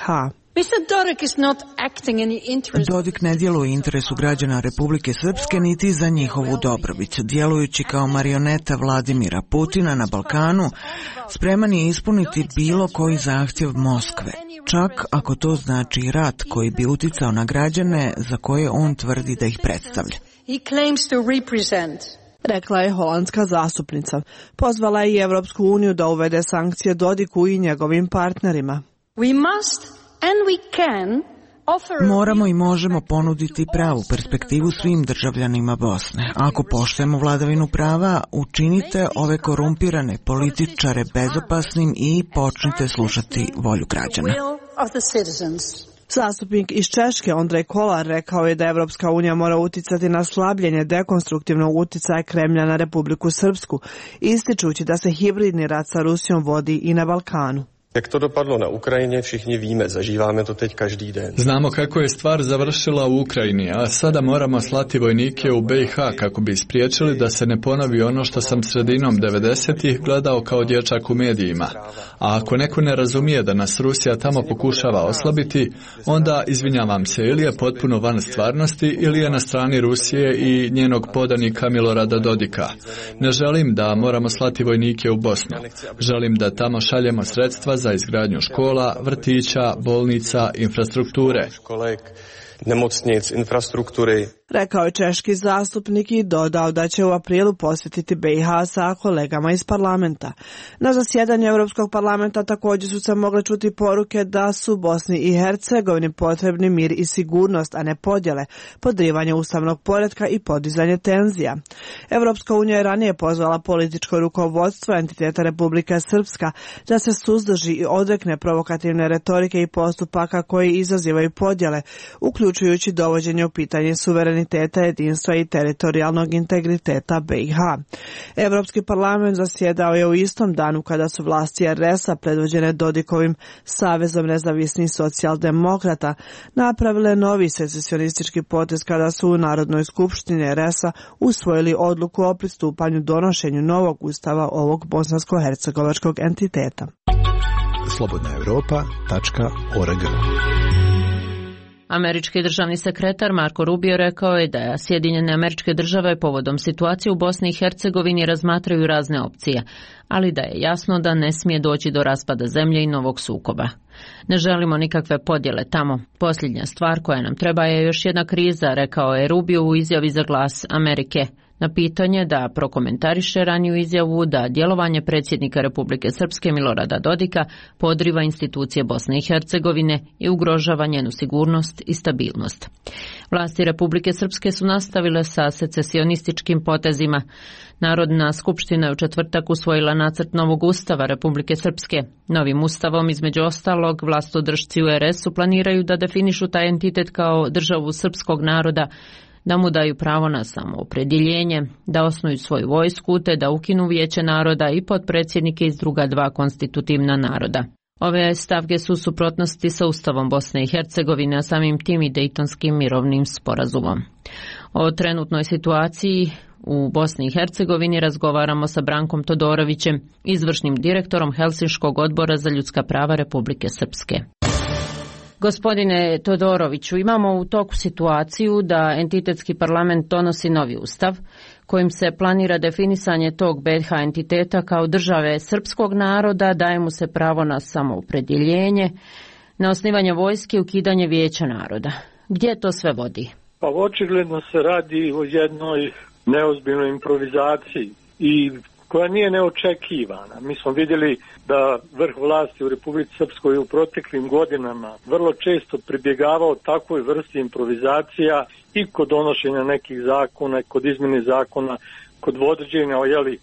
Dodik ne djeluje u interesu građana Republike Srpske niti za njihovu dobrobit. Djelujući kao marioneta Vladimira Putina na Balkanu, spreman je ispuniti bilo koji zahtjev Moskve, čak ako to znači rat koji bi uticao na građane za koje on tvrdi da ih predstavlja. Rekla je holandska zastupnica. Pozvala je i Evropsku uniju da uvede sankcije Dodiku i njegovim partnerima. Moramo i možemo ponuditi pravu perspektivu svim državljanima Bosne. Ako poštujemo vladavinu prava, učinite ove korumpirane političare bezopasnim i počnite slušati volju građana. Zastupnik iz Češke Ondrej Kolar rekao je da Evropska unija mora uticati na slabljenje dekonstruktivnog uticaja Kremlja na Republiku Srpsku, ističući da se hibridni rat sa Rusijom vodi i na Balkanu. Jak to dopadlo na Ukrajině, všichni víme, zažíváme to teď každý den. Znamo kako je stvar završila u Ukrajini, a sada moramo slati vojnike u BiH kako bi spriječili da se ne ponovi ono što sam sredinom 90-ih gledao kao dječak u medijima. A ako neko ne razumije da nas Rusija tamo pokušava oslabiti, onda, izvinjavam se, ili je potpuno van stvarnosti ili je na strani Rusije i njenog podanika Milorada Dodika. Ne želim da moramo slati vojnike u Bosnu. Želim da tamo šaljemo sredstva za izgradnju škola, vrtića, bolnica, infrastrukture. Nemocnic, infrastruktury. Rekao je češki zastupnik i dodao da će u aprilu posjetiti BiH sa kolegama iz parlamenta. Na zasjedanju Europskog parlamenta također su se mogle čuti poruke da su Bosni i Hercegovini potrebni mir i sigurnost, a ne podjele, podrivanje ustavnog poretka i podizanje tenzija. Europska unija je ranije pozvala političko rukovodstvo entiteta Republika Srpska da se suzdrži i odrekne provokativne retorike i postupaka koji izazivaju podjele, uključujući dovođenje u pitanje suvereniteta, jedinstva i teritorijalnog integriteta BiH. Europski parlament zasjedao je u istom danu kada su vlasti RS-a predvođene Dodikovim Savezom nezavisnih socijaldemokrata napravile novi secesionistički potez kada su u Narodnoj skupštini RS-a usvojili odluku o pristupanju donošenju novog ustava ovog bosansko-hercegovačkog entiteta. slobodnaevropa.org. Američki državni sekretar Marko Rubio rekao je da Sjedinjene Američke Države povodom situacije u Bosni i Hercegovini razmatraju razne opcije, ali da je jasno da ne smije doći do raspada zemlje i novog sukoba. Ne želimo nikakve podjele tamo. Posljednja stvar koja nam treba je još jedna kriza, rekao je Rubio u izjavi za Glas Amerike. Na pitanje da prokomentariše raniju izjavu da djelovanje predsjednika Republike Srpske Milorada Dodika podriva institucije Bosne i Hercegovine i ugrožava njenu sigurnost i stabilnost. Vlasti Republike Srpske su nastavile sa secesionističkim potezima. Narodna skupština je u četvrtak usvojila nacrt novog ustava Republike Srpske. Novim ustavom, između ostalog, vlastodržci u RS-u planiraju da definišu taj entitet kao državu srpskog naroda, da mu daju pravo na samoopredjeljenje, da osnuju svoju vojsku te da ukinu Vijeće naroda i potpredsjednike iz druga dva konstitutivna naroda. Ove stavke su u suprotnosti sa Ustavom Bosne i Hercegovine, a samim tim i Dejtonskim mirovnim sporazumom. O trenutnoj situaciji u Bosni i Hercegovini razgovaramo sa Brankom Todorovićem, izvršnim direktorom Helsinškog odbora za ljudska prava Republike Srpske. Gospodine Todoroviću, imamo u toku situaciju da entitetski parlament donosi novi ustav kojim se planira definisanje tog BiH entiteta kao države srpskog naroda, daje mu se pravo na samoopredjeljenje, na osnivanje vojske i ukidanje Vijeća naroda. Gdje to sve vodi? Pa očigledno se radi o jednoj neozbiljnoj improvizaciji i koja nije neočekivana. Mi smo vidjeli da vrh vlasti u Republici Srpskoj u proteklim godinama vrlo često pribjegavao takvoj vrsti improvizacija i kod donošenja nekih zakona, kod izmjene zakona, kod vođenja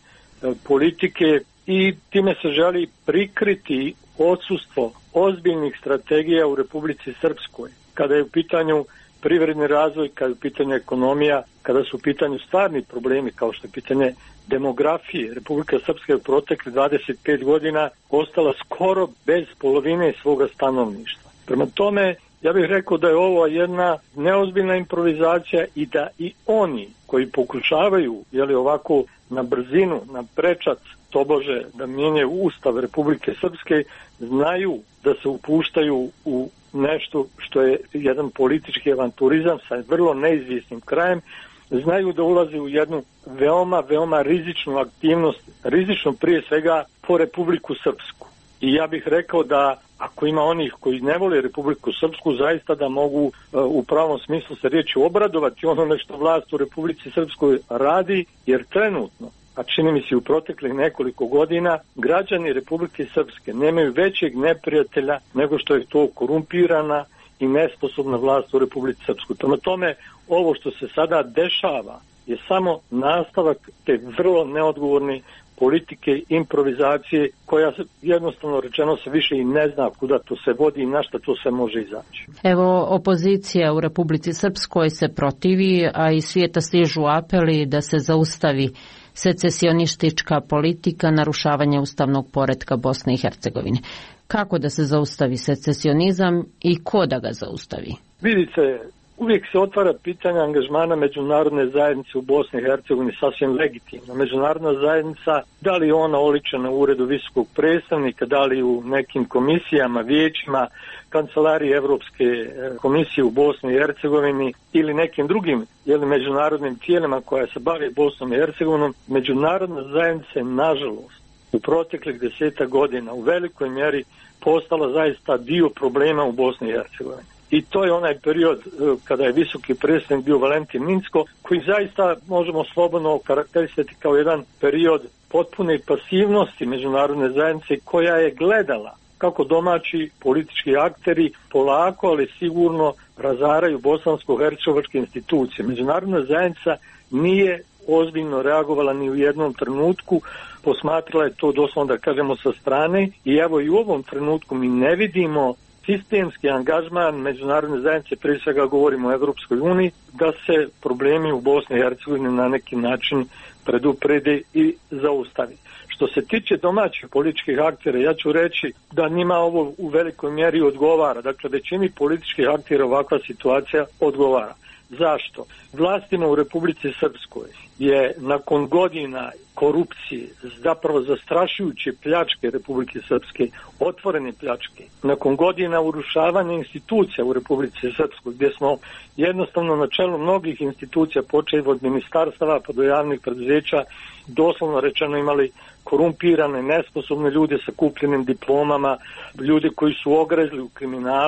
politike i time se želi prikriti odsustvo ozbiljnih strategija u Republici Srpskoj. Kada je u pitanju privredni razvoj, kada je u pitanju ekonomija, kada su u pitanju stvarni problemi kao što je pitanje demografije. Republika Srpska je u proteklih 25 godina ostala skoro bez polovine svoga stanovništva. Prema tome, ja bih rekao da je ovo jedna neozbiljna improvizacija i da i oni koji pokušavaju ovako na brzinu, na prečac, tobože da mijenjaju Ustav Republike Srpske, znaju da se upuštaju u nešto što je jedan politički avanturizam sa vrlo neizvjesnim krajem, znaju da ulazi u jednu veoma rizičnu aktivnost, rizičnu prije svega po Republiku Srpsku. I ja bih rekao da ako ima onih koji ne vole Republiku Srpsku, zaista da mogu u pravom smislu se riječi obradovati onome što vlast u Republici Srpskoj radi, jer trenutno, a čini mi se u proteklih nekoliko godina, građani Republike Srpske nemaju većeg neprijatelja nego što je to korumpirana i nesposobna vlast u Republici Srpskoj. Prema tome, ovo što se sada dešava je samo nastavak te vrlo neodgovorne politike, improvizacije, koja jednostavno rečeno se više i ne zna kuda to se vodi i na šta to se može izaći. Evo, opozicija u Republici Srpskoj se protivi, a iz svijeta stižu apeli da se zaustavi secesionistička politika narušavanja ustavnog poretka Bosne i Hercegovine. Kako da se zaustavi secesionizam i ko da ga zaustavi? Vidite, uvijek se otvara pitanje angažmana međunarodne zajednice u Bosni i Hercegovini sasvim legitimno. Međunarodna zajednica, da li je ona oličena u uredu visokog predstavnika, da li u nekim komisijama, vijećima, kancelariji Evropske komisije u Bosni i Hercegovini ili nekim drugim međunarodnim tijelima koja se bave Bosnom i Hercegovinom, međunarodna zajednica je nažalost u proteklih 10 godina u velikoj mjeri postala zaista dio problema u Bosni i Hercegovini. I to je onaj period kada je visoki predstavnik bio Valentin Minsko, koji zaista možemo slobodno karakterisati kao jedan period potpune pasivnosti međunarodne zajednice koja je gledala kako domaći politički akteri polako, ali sigurno razaraju bosansko-hercegovačke institucije. Međunarodna zajednica nije ozbiljno reagovala ni u jednom trenutku, posmatrala je to doslovno da kažemo sa strane i evo i u ovom trenutku mi ne vidimo sistemski angažman međunarodne zajednice, prije svega govorimo o Evropskoj uniji, da se problemi u Bosni i Hercegovini na neki način preduprede i zaustavi. Što se tiče domaćih političkih aktera, ja ću reći da njima ovo u velikoj mjeri odgovara. Dakle, većini političkih aktera ovakva situacija odgovara. Zašto? Vlastima u Republici Srpskoj je nakon godina korupcije, zapravo zastrašujuće pljačke Republike Srpske, otvorene pljačke, nakon godina urušavanja institucija u Republici Srpskoj, gdje smo jednostavno na čelu mnogih institucija, počev od ministarstava pa do javnih preduzeća, doslovno rečeno imali korumpirane, nesposobne ljude sa kupljenim diplomama, ljude koji su ogrezli u kriminalu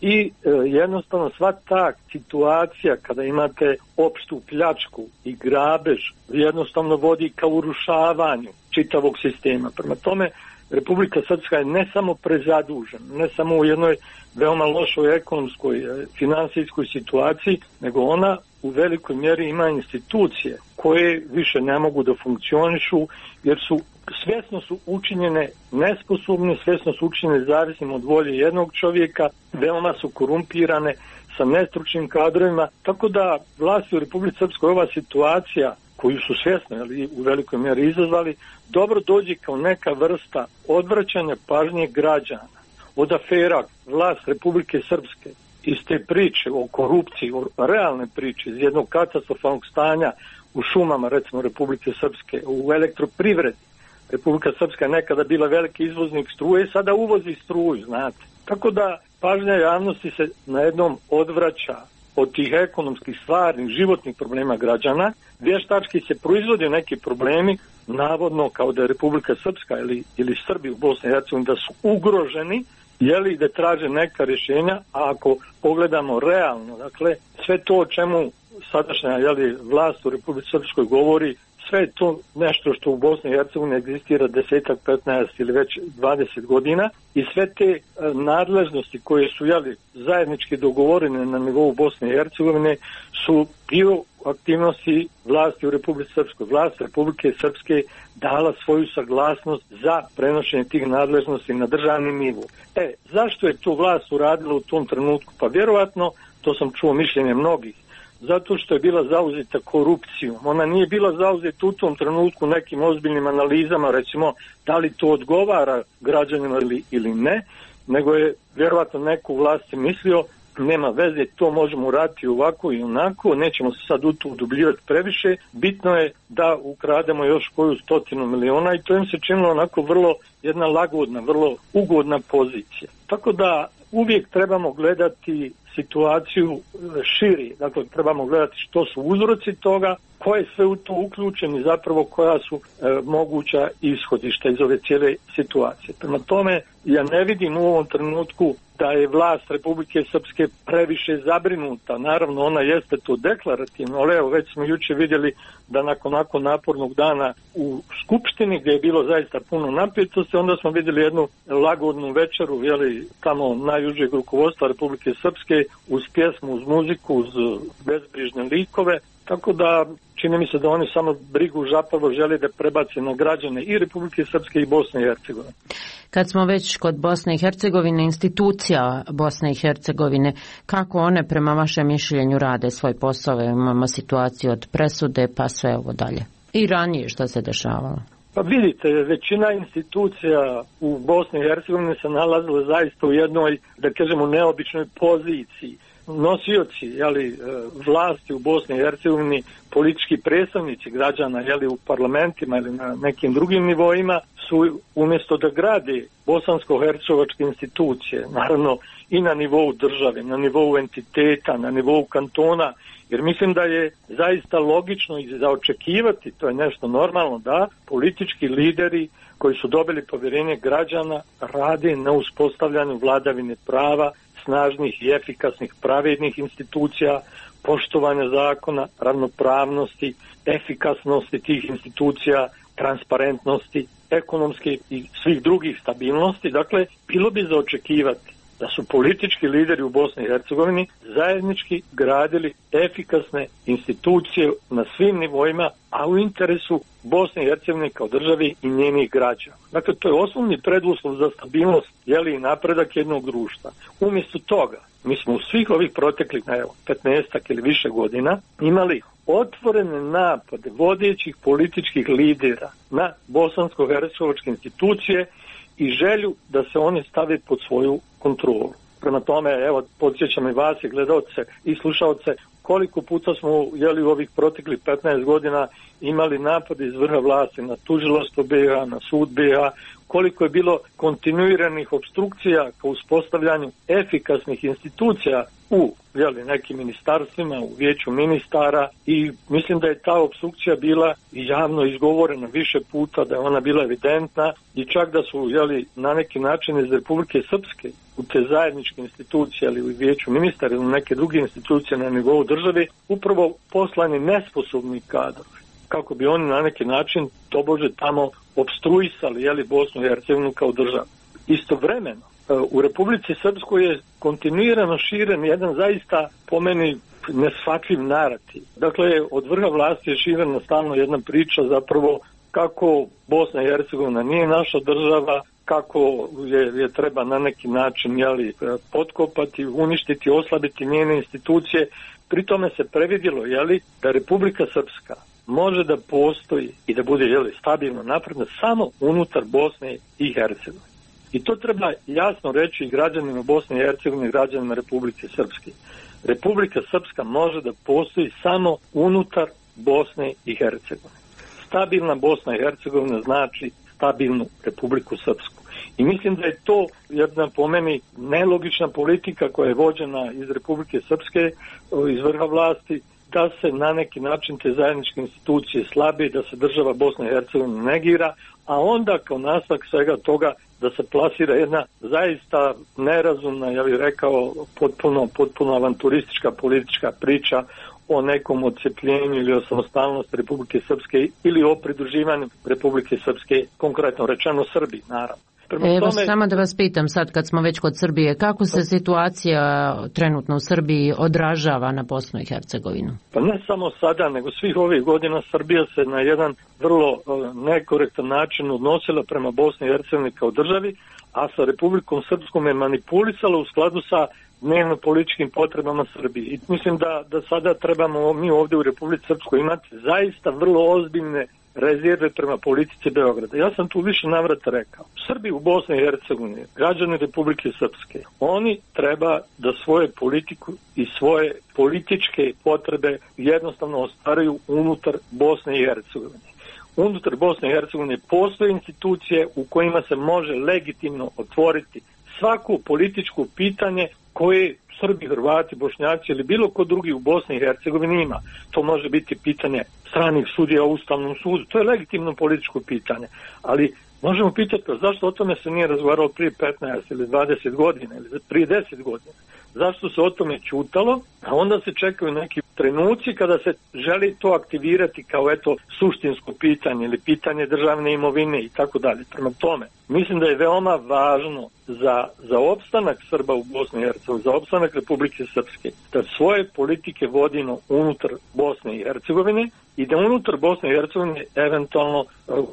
i jednostavno sva ta situacija kada imate opštu pljačku i grabež jednostavno vodi ka urušavanju čitavog sistema. Prema tome, Republika Srpska je ne samo prezadužena, ne samo u jednoj veoma lošoj ekonomskoj, finansijskoj situaciji, nego ona u velikoj mjeri ima institucije koje više ne mogu da funkcionišu jer svjesno su učinjene nesposobne, svjesno su učinjene zavisnim od volje jednog čovjeka, veoma su korumpirane sa nestručnim kadrovima, tako da vlasti u Republici Srpskoj ova situacija koju su svjesno u velikoj mjeri izazvali, dobro dođe kao neka vrsta odvraćanja pažnje građana od afera. Vlast Republike Srpske iz te priče o korupciji, o realne priče, iz jednog katastrofalnog stanja u šumama, recimo Republike Srpske, u elektroprivredi. Republika Srpska je nekada bila veliki izvoznik struje, sada uvozi struju, znate. Tako da pažnja javnosti se na jednom odvraća od tih ekonomskih, stvarnih, životnih problema građana. Vještački se proizvode neki problemi, navodno kao da je Republika Srpska ili Srbi u Bosni i Hercegovini da su ugroženi, da traže neka rješenja, a ako pogledamo realno, dakle, sve to o čemu sadašnja vlast u Republici Srpskoj govori, sve je to nešto što u Bosni i Hercegovini egzistira 10, 15 ili već 20 godina i sve te nadležnosti koje su zajednički dogovorene na nivou Bosne i Hercegovine su dio aktivnosti vlasti u Republici Srpskoj. Vlast Republike Srpske dala svoju saglasnost za prenošenje tih nadležnosti na državni nivo. Zašto je to vlast uradila u tom trenutku? Pa vjerovatno, to sam čuo mišljenje mnogih, zato što je bila zauzeta korupcijom. Ona nije bila zauzeta u tom trenutku nekim ozbiljnim analizama, recimo da li to odgovara građanima ili ne, nego je vjerovatno neko u vlasti mislio nema veze, to možemo uraditi ovako i onako, nećemo se sad u to udubljivati previše, bitno je da ukrademo još koju 100 miliona i to im se činilo onako vrlo jedna lagodna, vrlo ugodna pozicija. Tako da uvijek trebamo gledati situaciju širi, dakle trebamo gledati što su uzroci toga, ko je sve u to uključen i zapravo koja su moguća ishodišta iz ove cijele situacije. Prema tome, ja ne vidim u ovom trenutku da je vlast Republike Srpske previše zabrinuta. Naravno, ona jeste to deklarativno, ali evo, već smo jučer vidjeli da nakon napornog dana u Skupštini, gdje je bilo zaista puno napetosti, onda smo vidjeli jednu lagodnu večeru, tamo najužeg rukovodstva Republike Srpske, uz pjesmu, uz muziku, uz bezbrižne likove, tako da čini mi se da oni samo brigu zapravo žele da prebace na građane i Republike Srpske i Bosne i Hercegovine. Kad smo već kod Bosne i Hercegovine, institucija Bosne i Hercegovine, kako one prema vašem mišljenju rade svoj posao? Imamo situaciju od presude pa sve ovo dalje. I ranije što se dešavalo? Pa vidite, većina institucija u Bosni i Hercegovini se nalazila zaista u jednoj, da kažemo, neobičnoj poziciji. Nosioci vlasti u Bosni i Hercegovini, politički predstavnici građana u parlamentima ili na nekim drugim nivoima su umjesto da grade bosansko-hercegovačke institucije, naravno i na nivou države, na nivou entiteta, na nivou kantona, jer mislim da je zaista logično i za očekivati, to je nešto normalno, da politički lideri koji su dobili povjerenje građana rade na uspostavljanju vladavine prava, snažnih i efikasnih pravednih institucija, poštovanja zakona, ravnopravnosti, efikasnosti tih institucija, transparentnosti, ekonomske i svih drugih stabilnosti. Dakle, bilo bi za očekivati da su politički lideri u Bosni i Hercegovini zajednički gradili efikasne institucije na svim nivoima, a u interesu Bosne i Hercegovine kao države i njenih građana. Dakle, to je osnovni preduslov za stabilnost i napredak jednog društva. Umjesto toga, mi smo u svih ovih proteklih 15 ili više godina imali otvorene napade vodećih političkih lidera na bosansko-hercegovačke institucije i želju da se one stave pod svoju kontrolu. Prema tome, evo, podsjećam i vas i gledalce i slušalce, koliko puta smo u ovih proteklih 15 godina imali napade iz vrha vlasti na tužilaštvo BiH, na sud BiH, koliko je bilo kontinuiranih obstrukcija ka uspostavljanju efikasnih institucija u nekim ministarstvima, u vijeću ministara, i mislim da je ta obstrukcija bila javno izgovorena više puta, da je ona bila evidentna i čak da su na neki način iz Republike Srpske u te zajedničke institucije ili u vijeću ministara ili neke druge institucije na nivou države upravo poslani nesposobni kadrovi, kako bi oni na neki način tobože tamo opstruisali Bosnu i Hercegovinu kao državu. Istovremeno, u Republici Srpskoj je kontinuirano širen jedan zaista po meni neshvatljiv narativ. Dakle, od vrha vlasti je širena stalno jedna priča zapravo kako Bosna i Hercegovina nije naša država, kako je treba na neki način potkopati, uništiti, oslabiti njene institucije. Pri tome se previdjelo da Republika Srpska može da postoji i da bude stabilno napredna samo unutar Bosne i Hercegovine. I to treba jasno reći i građanima Bosne i Hercegovine i građanima Republike Srpske. Republika Srpska može da postoji samo unutar Bosne i Hercegovine. Stabilna Bosna i Hercegovina znači stabilnu Republiku Srpsku. I mislim da je to jedna po meni nelogična politika koja je vođena iz Republike Srpske, iz vrha vlasti, da se na neki način te zajedničke institucije slabi, da se država Bosna i Hercegovina negira, a onda kao nastavak svega toga da se plasira jedna zaista nerazumna, ja bih rekao, potpuno avanturistička politička priča o nekom odcepljenju ili o samostalnosti Republike Srpske ili o pridruživanju Republike Srpske, konkretno rečeno Srbiji, naravno. Evo samo da vas pitam sad kad smo već kod Srbije, kako se situacija trenutno u Srbiji odražava na Bosnu i Hercegovinu? Pa ne samo sada, nego svih ovih godina Srbija se na jedan vrlo nekorektan način odnosila prema Bosni i Hercegovini kao državi, a sa Republikom Srpskom je manipulisala u skladu sa dnevno političkim potrebama Srbije. I mislim da sada trebamo mi ovdje u Republici Srpskoj imati zaista vrlo ozbiljne rezerve prema politici Beograda. Ja sam tu više navrata rekao. Srbi u Bosni i Hercegovini, građani Republike Srpske, oni treba da svoje politiku i svoje političke potrebe jednostavno ostvaruju unutar Bosne i Hercegovine. Unutar Bosne i Hercegovine postoje institucije u kojima se može legitimno otvoriti svako političko pitanje koje Srbi, Hrvati, Bošnjaci ili bilo ko drugi u Bosni i Hercegovini ima. To može biti pitanje stranih sudija u Ustavnom sudu. To je legitimno političko pitanje. Ali možemo pitati zašto o tome se nije razgovaralo prije 15 ili 20 godina ili prije 10 godina. Zašto se o tome ćutalo, a onda se čekaju neki trenuci kada se želi to aktivirati kao suštinsko pitanje ili pitanje državne imovine i tako dalje. Prema tome, mislim da je veoma važno za opstanak Srba u Bosni i Hercegovini, za opstanak Republike Srpske, da svoje politike vodimo unutar Bosne i Hercegovine i da unutar Bosne i Hercegovine eventualno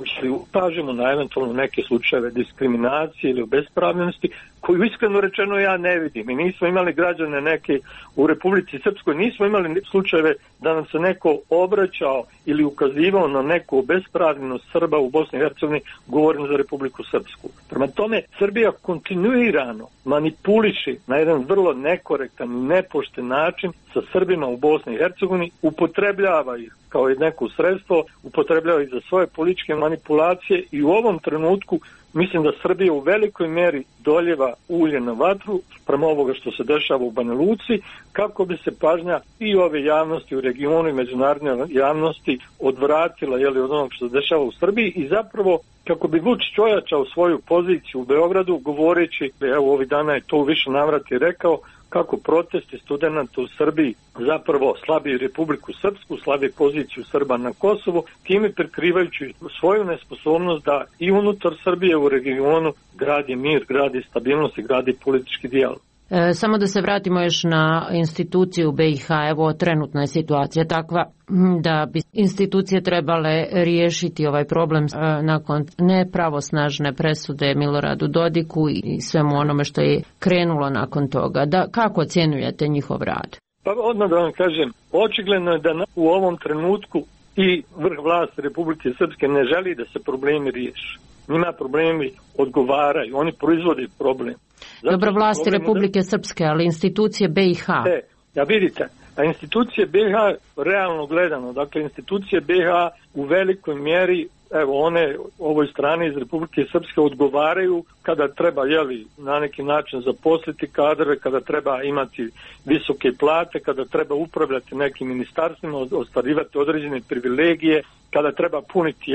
ukažemo na eventualno neke slučajeve diskriminacije ili obespravljenosti, koju iskreno rečeno ja ne vidim. I nismo imali građane neke u Republici Srpskoj, nismo imali slučajeve da nam se neko obraćao ili ukazivao na neku obespravljenost Srba u Bosni i Hercegovini, govorim za Republiku Srpsku. Prema tome, Srbija kontinuirano manipuliše na jedan vrlo nekorektan i nepošten način sa Srbima u Bosni i Hercegovini, upotrebljava ih kao neko sredstvo, upotrebljava ih za svoje političke manipulacije i u ovom trenutku mislim da Srbija u velikoj mjeri doljeva ulje na vatru prema ovoga što se dešava u Banja Luci, kako bi se pažnja i ove javnosti u regionu i međunarodne javnosti odvratila od onog što se dešava u Srbiji i zapravo kako bi Vučić ojačao svoju poziciju u Beogradu govoreći, evo ovih dana je to više navrati rekao, kako protesti studenata u Srbiji zapravo slabi Republiku Srpsku, slabi poziciju Srba na Kosovu, time prikrivajući svoju nesposobnost da i unutar Srbije u regionu gradi mir, gradi stabilnost i gradi politički dijalog. Samo da se vratimo još na instituciju BiH, evo trenutna je situacija takva da bi institucije trebale riješiti ovaj problem nakon nepravosnažne presude Miloradu Dodiku i svemu onome što je krenulo nakon toga. Kako ocjenjujete njihov rad? Pa odmah da vam kažem, očigledno je da u ovom trenutku i vrh vlasti Republike Srpske ne želi da se problemi riješi. Njima problemi odgovaraju, oni proizvode problem. Dobro, vlasti Republike Srpske, ali institucije BiH. Ja vidite, a institucije BiH realno gledano, dakle institucije BiH u velikoj mjeri, evo one ovoj strani iz Republike Srpske odgovaraju kada treba na neki način zaposliti kadrove, kada treba imati visoke plate, kada treba upravljati nekim ministarstvima, ostvarivati određene privilegije, kada treba puniti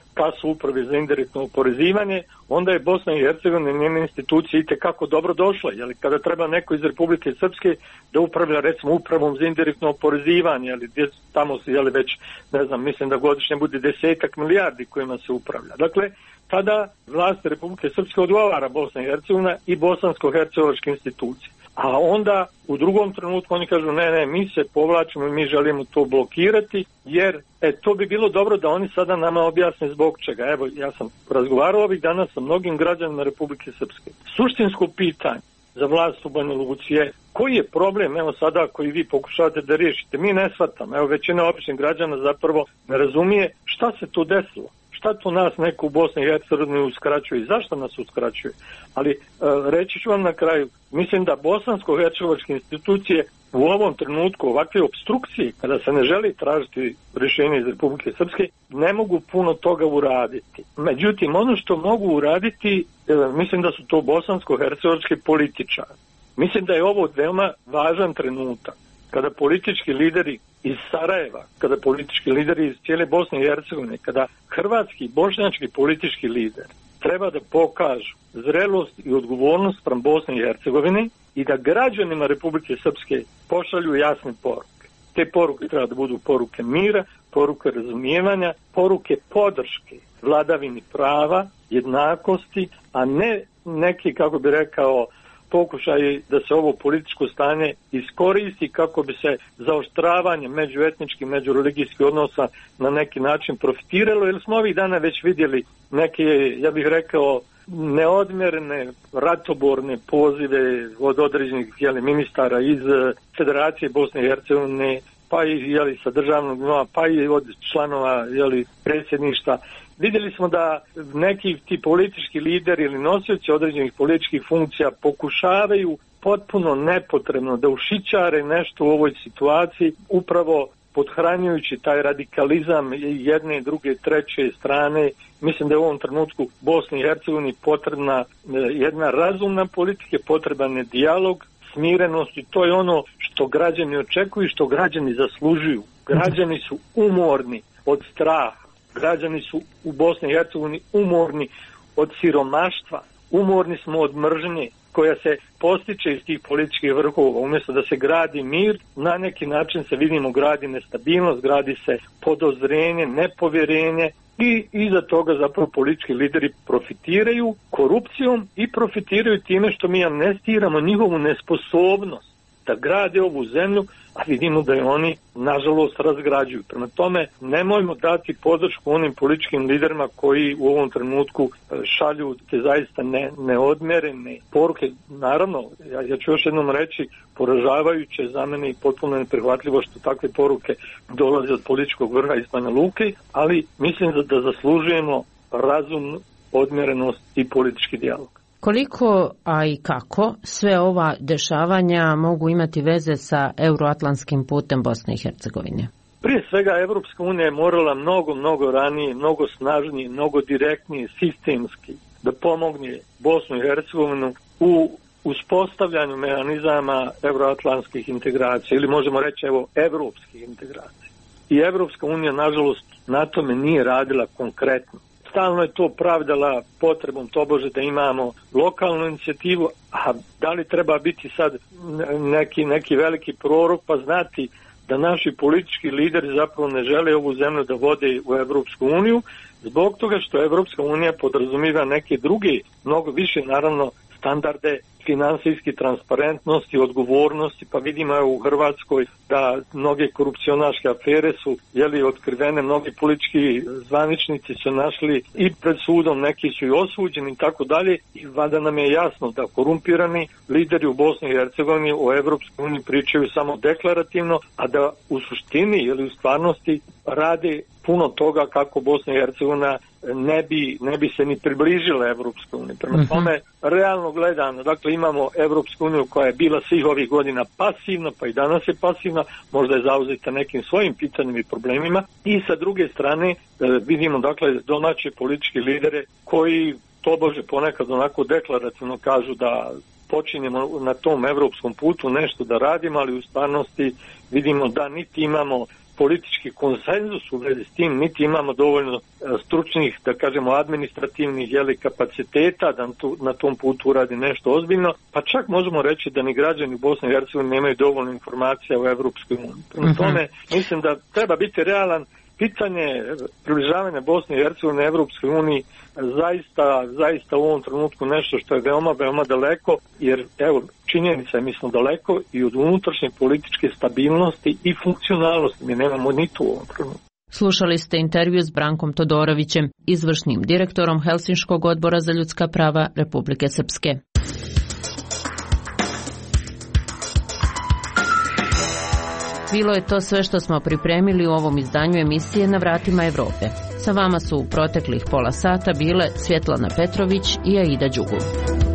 kasu uprave za indirektno oporezivanje, onda je Bosna i Hercegovina i njene institucije itekako dobro došla. Jeli, kada treba neko iz Republike Srpske da upravlja recimo upravom za indirektno oporezivanje, jeli, tamo se već, ne znam, mislim da godišnje bude 10 milijardi kojima se upravlja. Dakle, tada vlast Republike Srpske odgovara Bosna i Hercegovina i bosansko-hercegovačke institucije. A onda u drugom trenutku oni kažu ne, mi se povlačimo i mi želimo to blokirati, jer to bi bilo dobro da oni sada nama objasne zbog čega. Evo, ja sam razgovarao ovih dana sa mnogim građanima Republike Srpske. Suštinsko pitanje za vlast u Banja Luci je koji je problem, evo sada koji vi pokušavate da riješite, mi ne shvatamo, evo većina običnih građana zapravo ne razumije šta se tu desilo. Šta to nas neko u Bosni i Hercegovini uskraćuje i zašto nas uskraćuje? Ali reći ću vam na kraju, mislim da bosansko-hercegovačke institucije u ovom trenutku ovakve opstrukcije, kada se ne želi tražiti rješenje iz Republike Srpske, ne mogu puno toga uraditi. Međutim, ono što mogu uraditi, mislim da su to bosansko-hercegovačke političari. Mislim da je ovo veoma važan trenutak. Kada politički lideri iz Sarajeva, kada politički lideri iz cijele Bosne i Hercegovine, kada hrvatski i bošnjački politički lideri treba da pokažu zrelost i odgovornost prema Bosne i Hercegovine i da građanima Republike Srpske pošalju jasne poruke. Te poruke treba da budu poruke mira, poruke razumijevanja, poruke podrške vladavini prava, jednakosti, a ne neki, kako bi rekao, pokušaj da se ovo političko stanje iskoristi kako bi se zaoštravanje međuetničkih, međureligijskih odnosa na neki način profitiralo, jer smo ovih dana već vidjeli neke, ja bih rekao, neodmjerene, ratoborne pozive od određenih ministara iz Federacije Bosne i Hercegovine, pa i sa državnog nivoa, pa i od članova predsjedništva. Vidjeli smo da neki ti politički lideri ili nosioci određenih političkih funkcija pokušavaju potpuno nepotrebno da ušićare nešto u ovoj situaciji, upravo pothranjujući taj radikalizam jedne, druge, treće strane. Mislim da je u ovom trenutku Bosni i Hercegovini potrebna jedna razumna politika, potreban je dijalog, smirenost i to je ono što građani očekuju i što građani zaslužuju. Građani su umorni od straha. Građani su u Bosni i Hercegovini umorni od siromaštva, umorni smo od mržnje koja se postiče iz tih političkih vrhova. Umjesto da se gradi mir, na neki način se vidimo gradi nestabilnost, gradi se podozrenje, nepovjerenje i iza toga zapravo politički lideri profitiraju korupcijom i profitiraju time što mi amnestiramo njihovu nesposobnost da grade ovu zemlju, a vidimo da je oni nažalost razgrađuju. Prema tome, nemojmo dati podršku onim političkim liderima koji u ovom trenutku šalju te zaista neodmerene poruke. Naravno, ja ću još jednom reći, poražavajuće za mene i potpuno neprihvatljivo što takve poruke dolaze od političkog vrha iz Banja Luke, ali mislim da zaslužujemo razum, odmjerenost i politički dijalog. Koliko, a i kako, sve ova dešavanja mogu imati veze sa euroatlantskim putem Bosne i Hercegovine? Prije svega, Evropska unija je morala mnogo ranije, mnogo snažnije, mnogo direktnije, sistemski da pomogne Bosnu i Hercegovinu u uspostavljanju mehanizama euroatlantskih integracija ili možemo reći evropskih integracija. I Evropska unija, nažalost, na tome nije radila konkretno. Stalno je to pravdala potrebom tobože da imamo lokalnu inicijativu, a da li treba biti sad neki veliki prorok pa znati da naši politički lideri zapravo ne žele ovu zemlju da vode u Evropsku uniju, zbog toga što Evropska unija podrazumiva neke druge, mnogo više naravno standarde finansijski transparentnosti, odgovornosti, pa vidimo u Hrvatskoj da mnoge korupcionaške afere su otkrivene, mnogi politički zvaničnici su našli i pred sudom, neki su i osuđeni i tako dalje, i valjda nam je jasno da korumpirani lideri u Bosni i Hercegovini o Evropskoj uniji pričaju samo deklarativno, a da u suštini ili u stvarnosti rade puno toga kako Bosna i Hercegovina ne bi se ni približila Evropskoj uniji. Prema tome, realno gledano, dakle imamo Evropsku uniju koja je bila svih ovih godina pasivna, pa i danas je pasivna, možda je zauzeta nekim svojim pitanjima i problemima, i sa druge strane vidimo dakle domaće političke lidere koji tobože ponekad onako deklarativno kažu da počinjemo na tom evropskom putu nešto da radimo, ali u stvarnosti vidimo da niti imamo politički konsenzus u vezi s tim, niti imamo dovoljno stručnih, da kažemo, administrativnih kapaciteta da na tom putu uradi nešto ozbiljno, pa čak možemo reći da ni građani Bosne i Hercegovine nemaju dovoljno informacija o Evropskoj uniji. Prema tome, mislim da treba biti realan. Pitanje približavanja Bosne i Hercegovine Evropskoj uniji zaista u ovom trenutku nešto što je veoma daleko, jer evo, činjenica je, mi smo daleko i od unutrašnje političke stabilnosti i funkcionalnosti. Mi nemamo ni tu u ovom trenutku. Slušali ste intervju s Brankom Todorovićem, izvršnim direktorom Helsinškog odbora za ljudska prava Republike Srpske. Bilo je to sve što smo pripremili u ovom izdanju emisije Na vratima Evrope. Sa vama su u proteklih pola sata bile Svjetlana Petrović i Aida Đugul.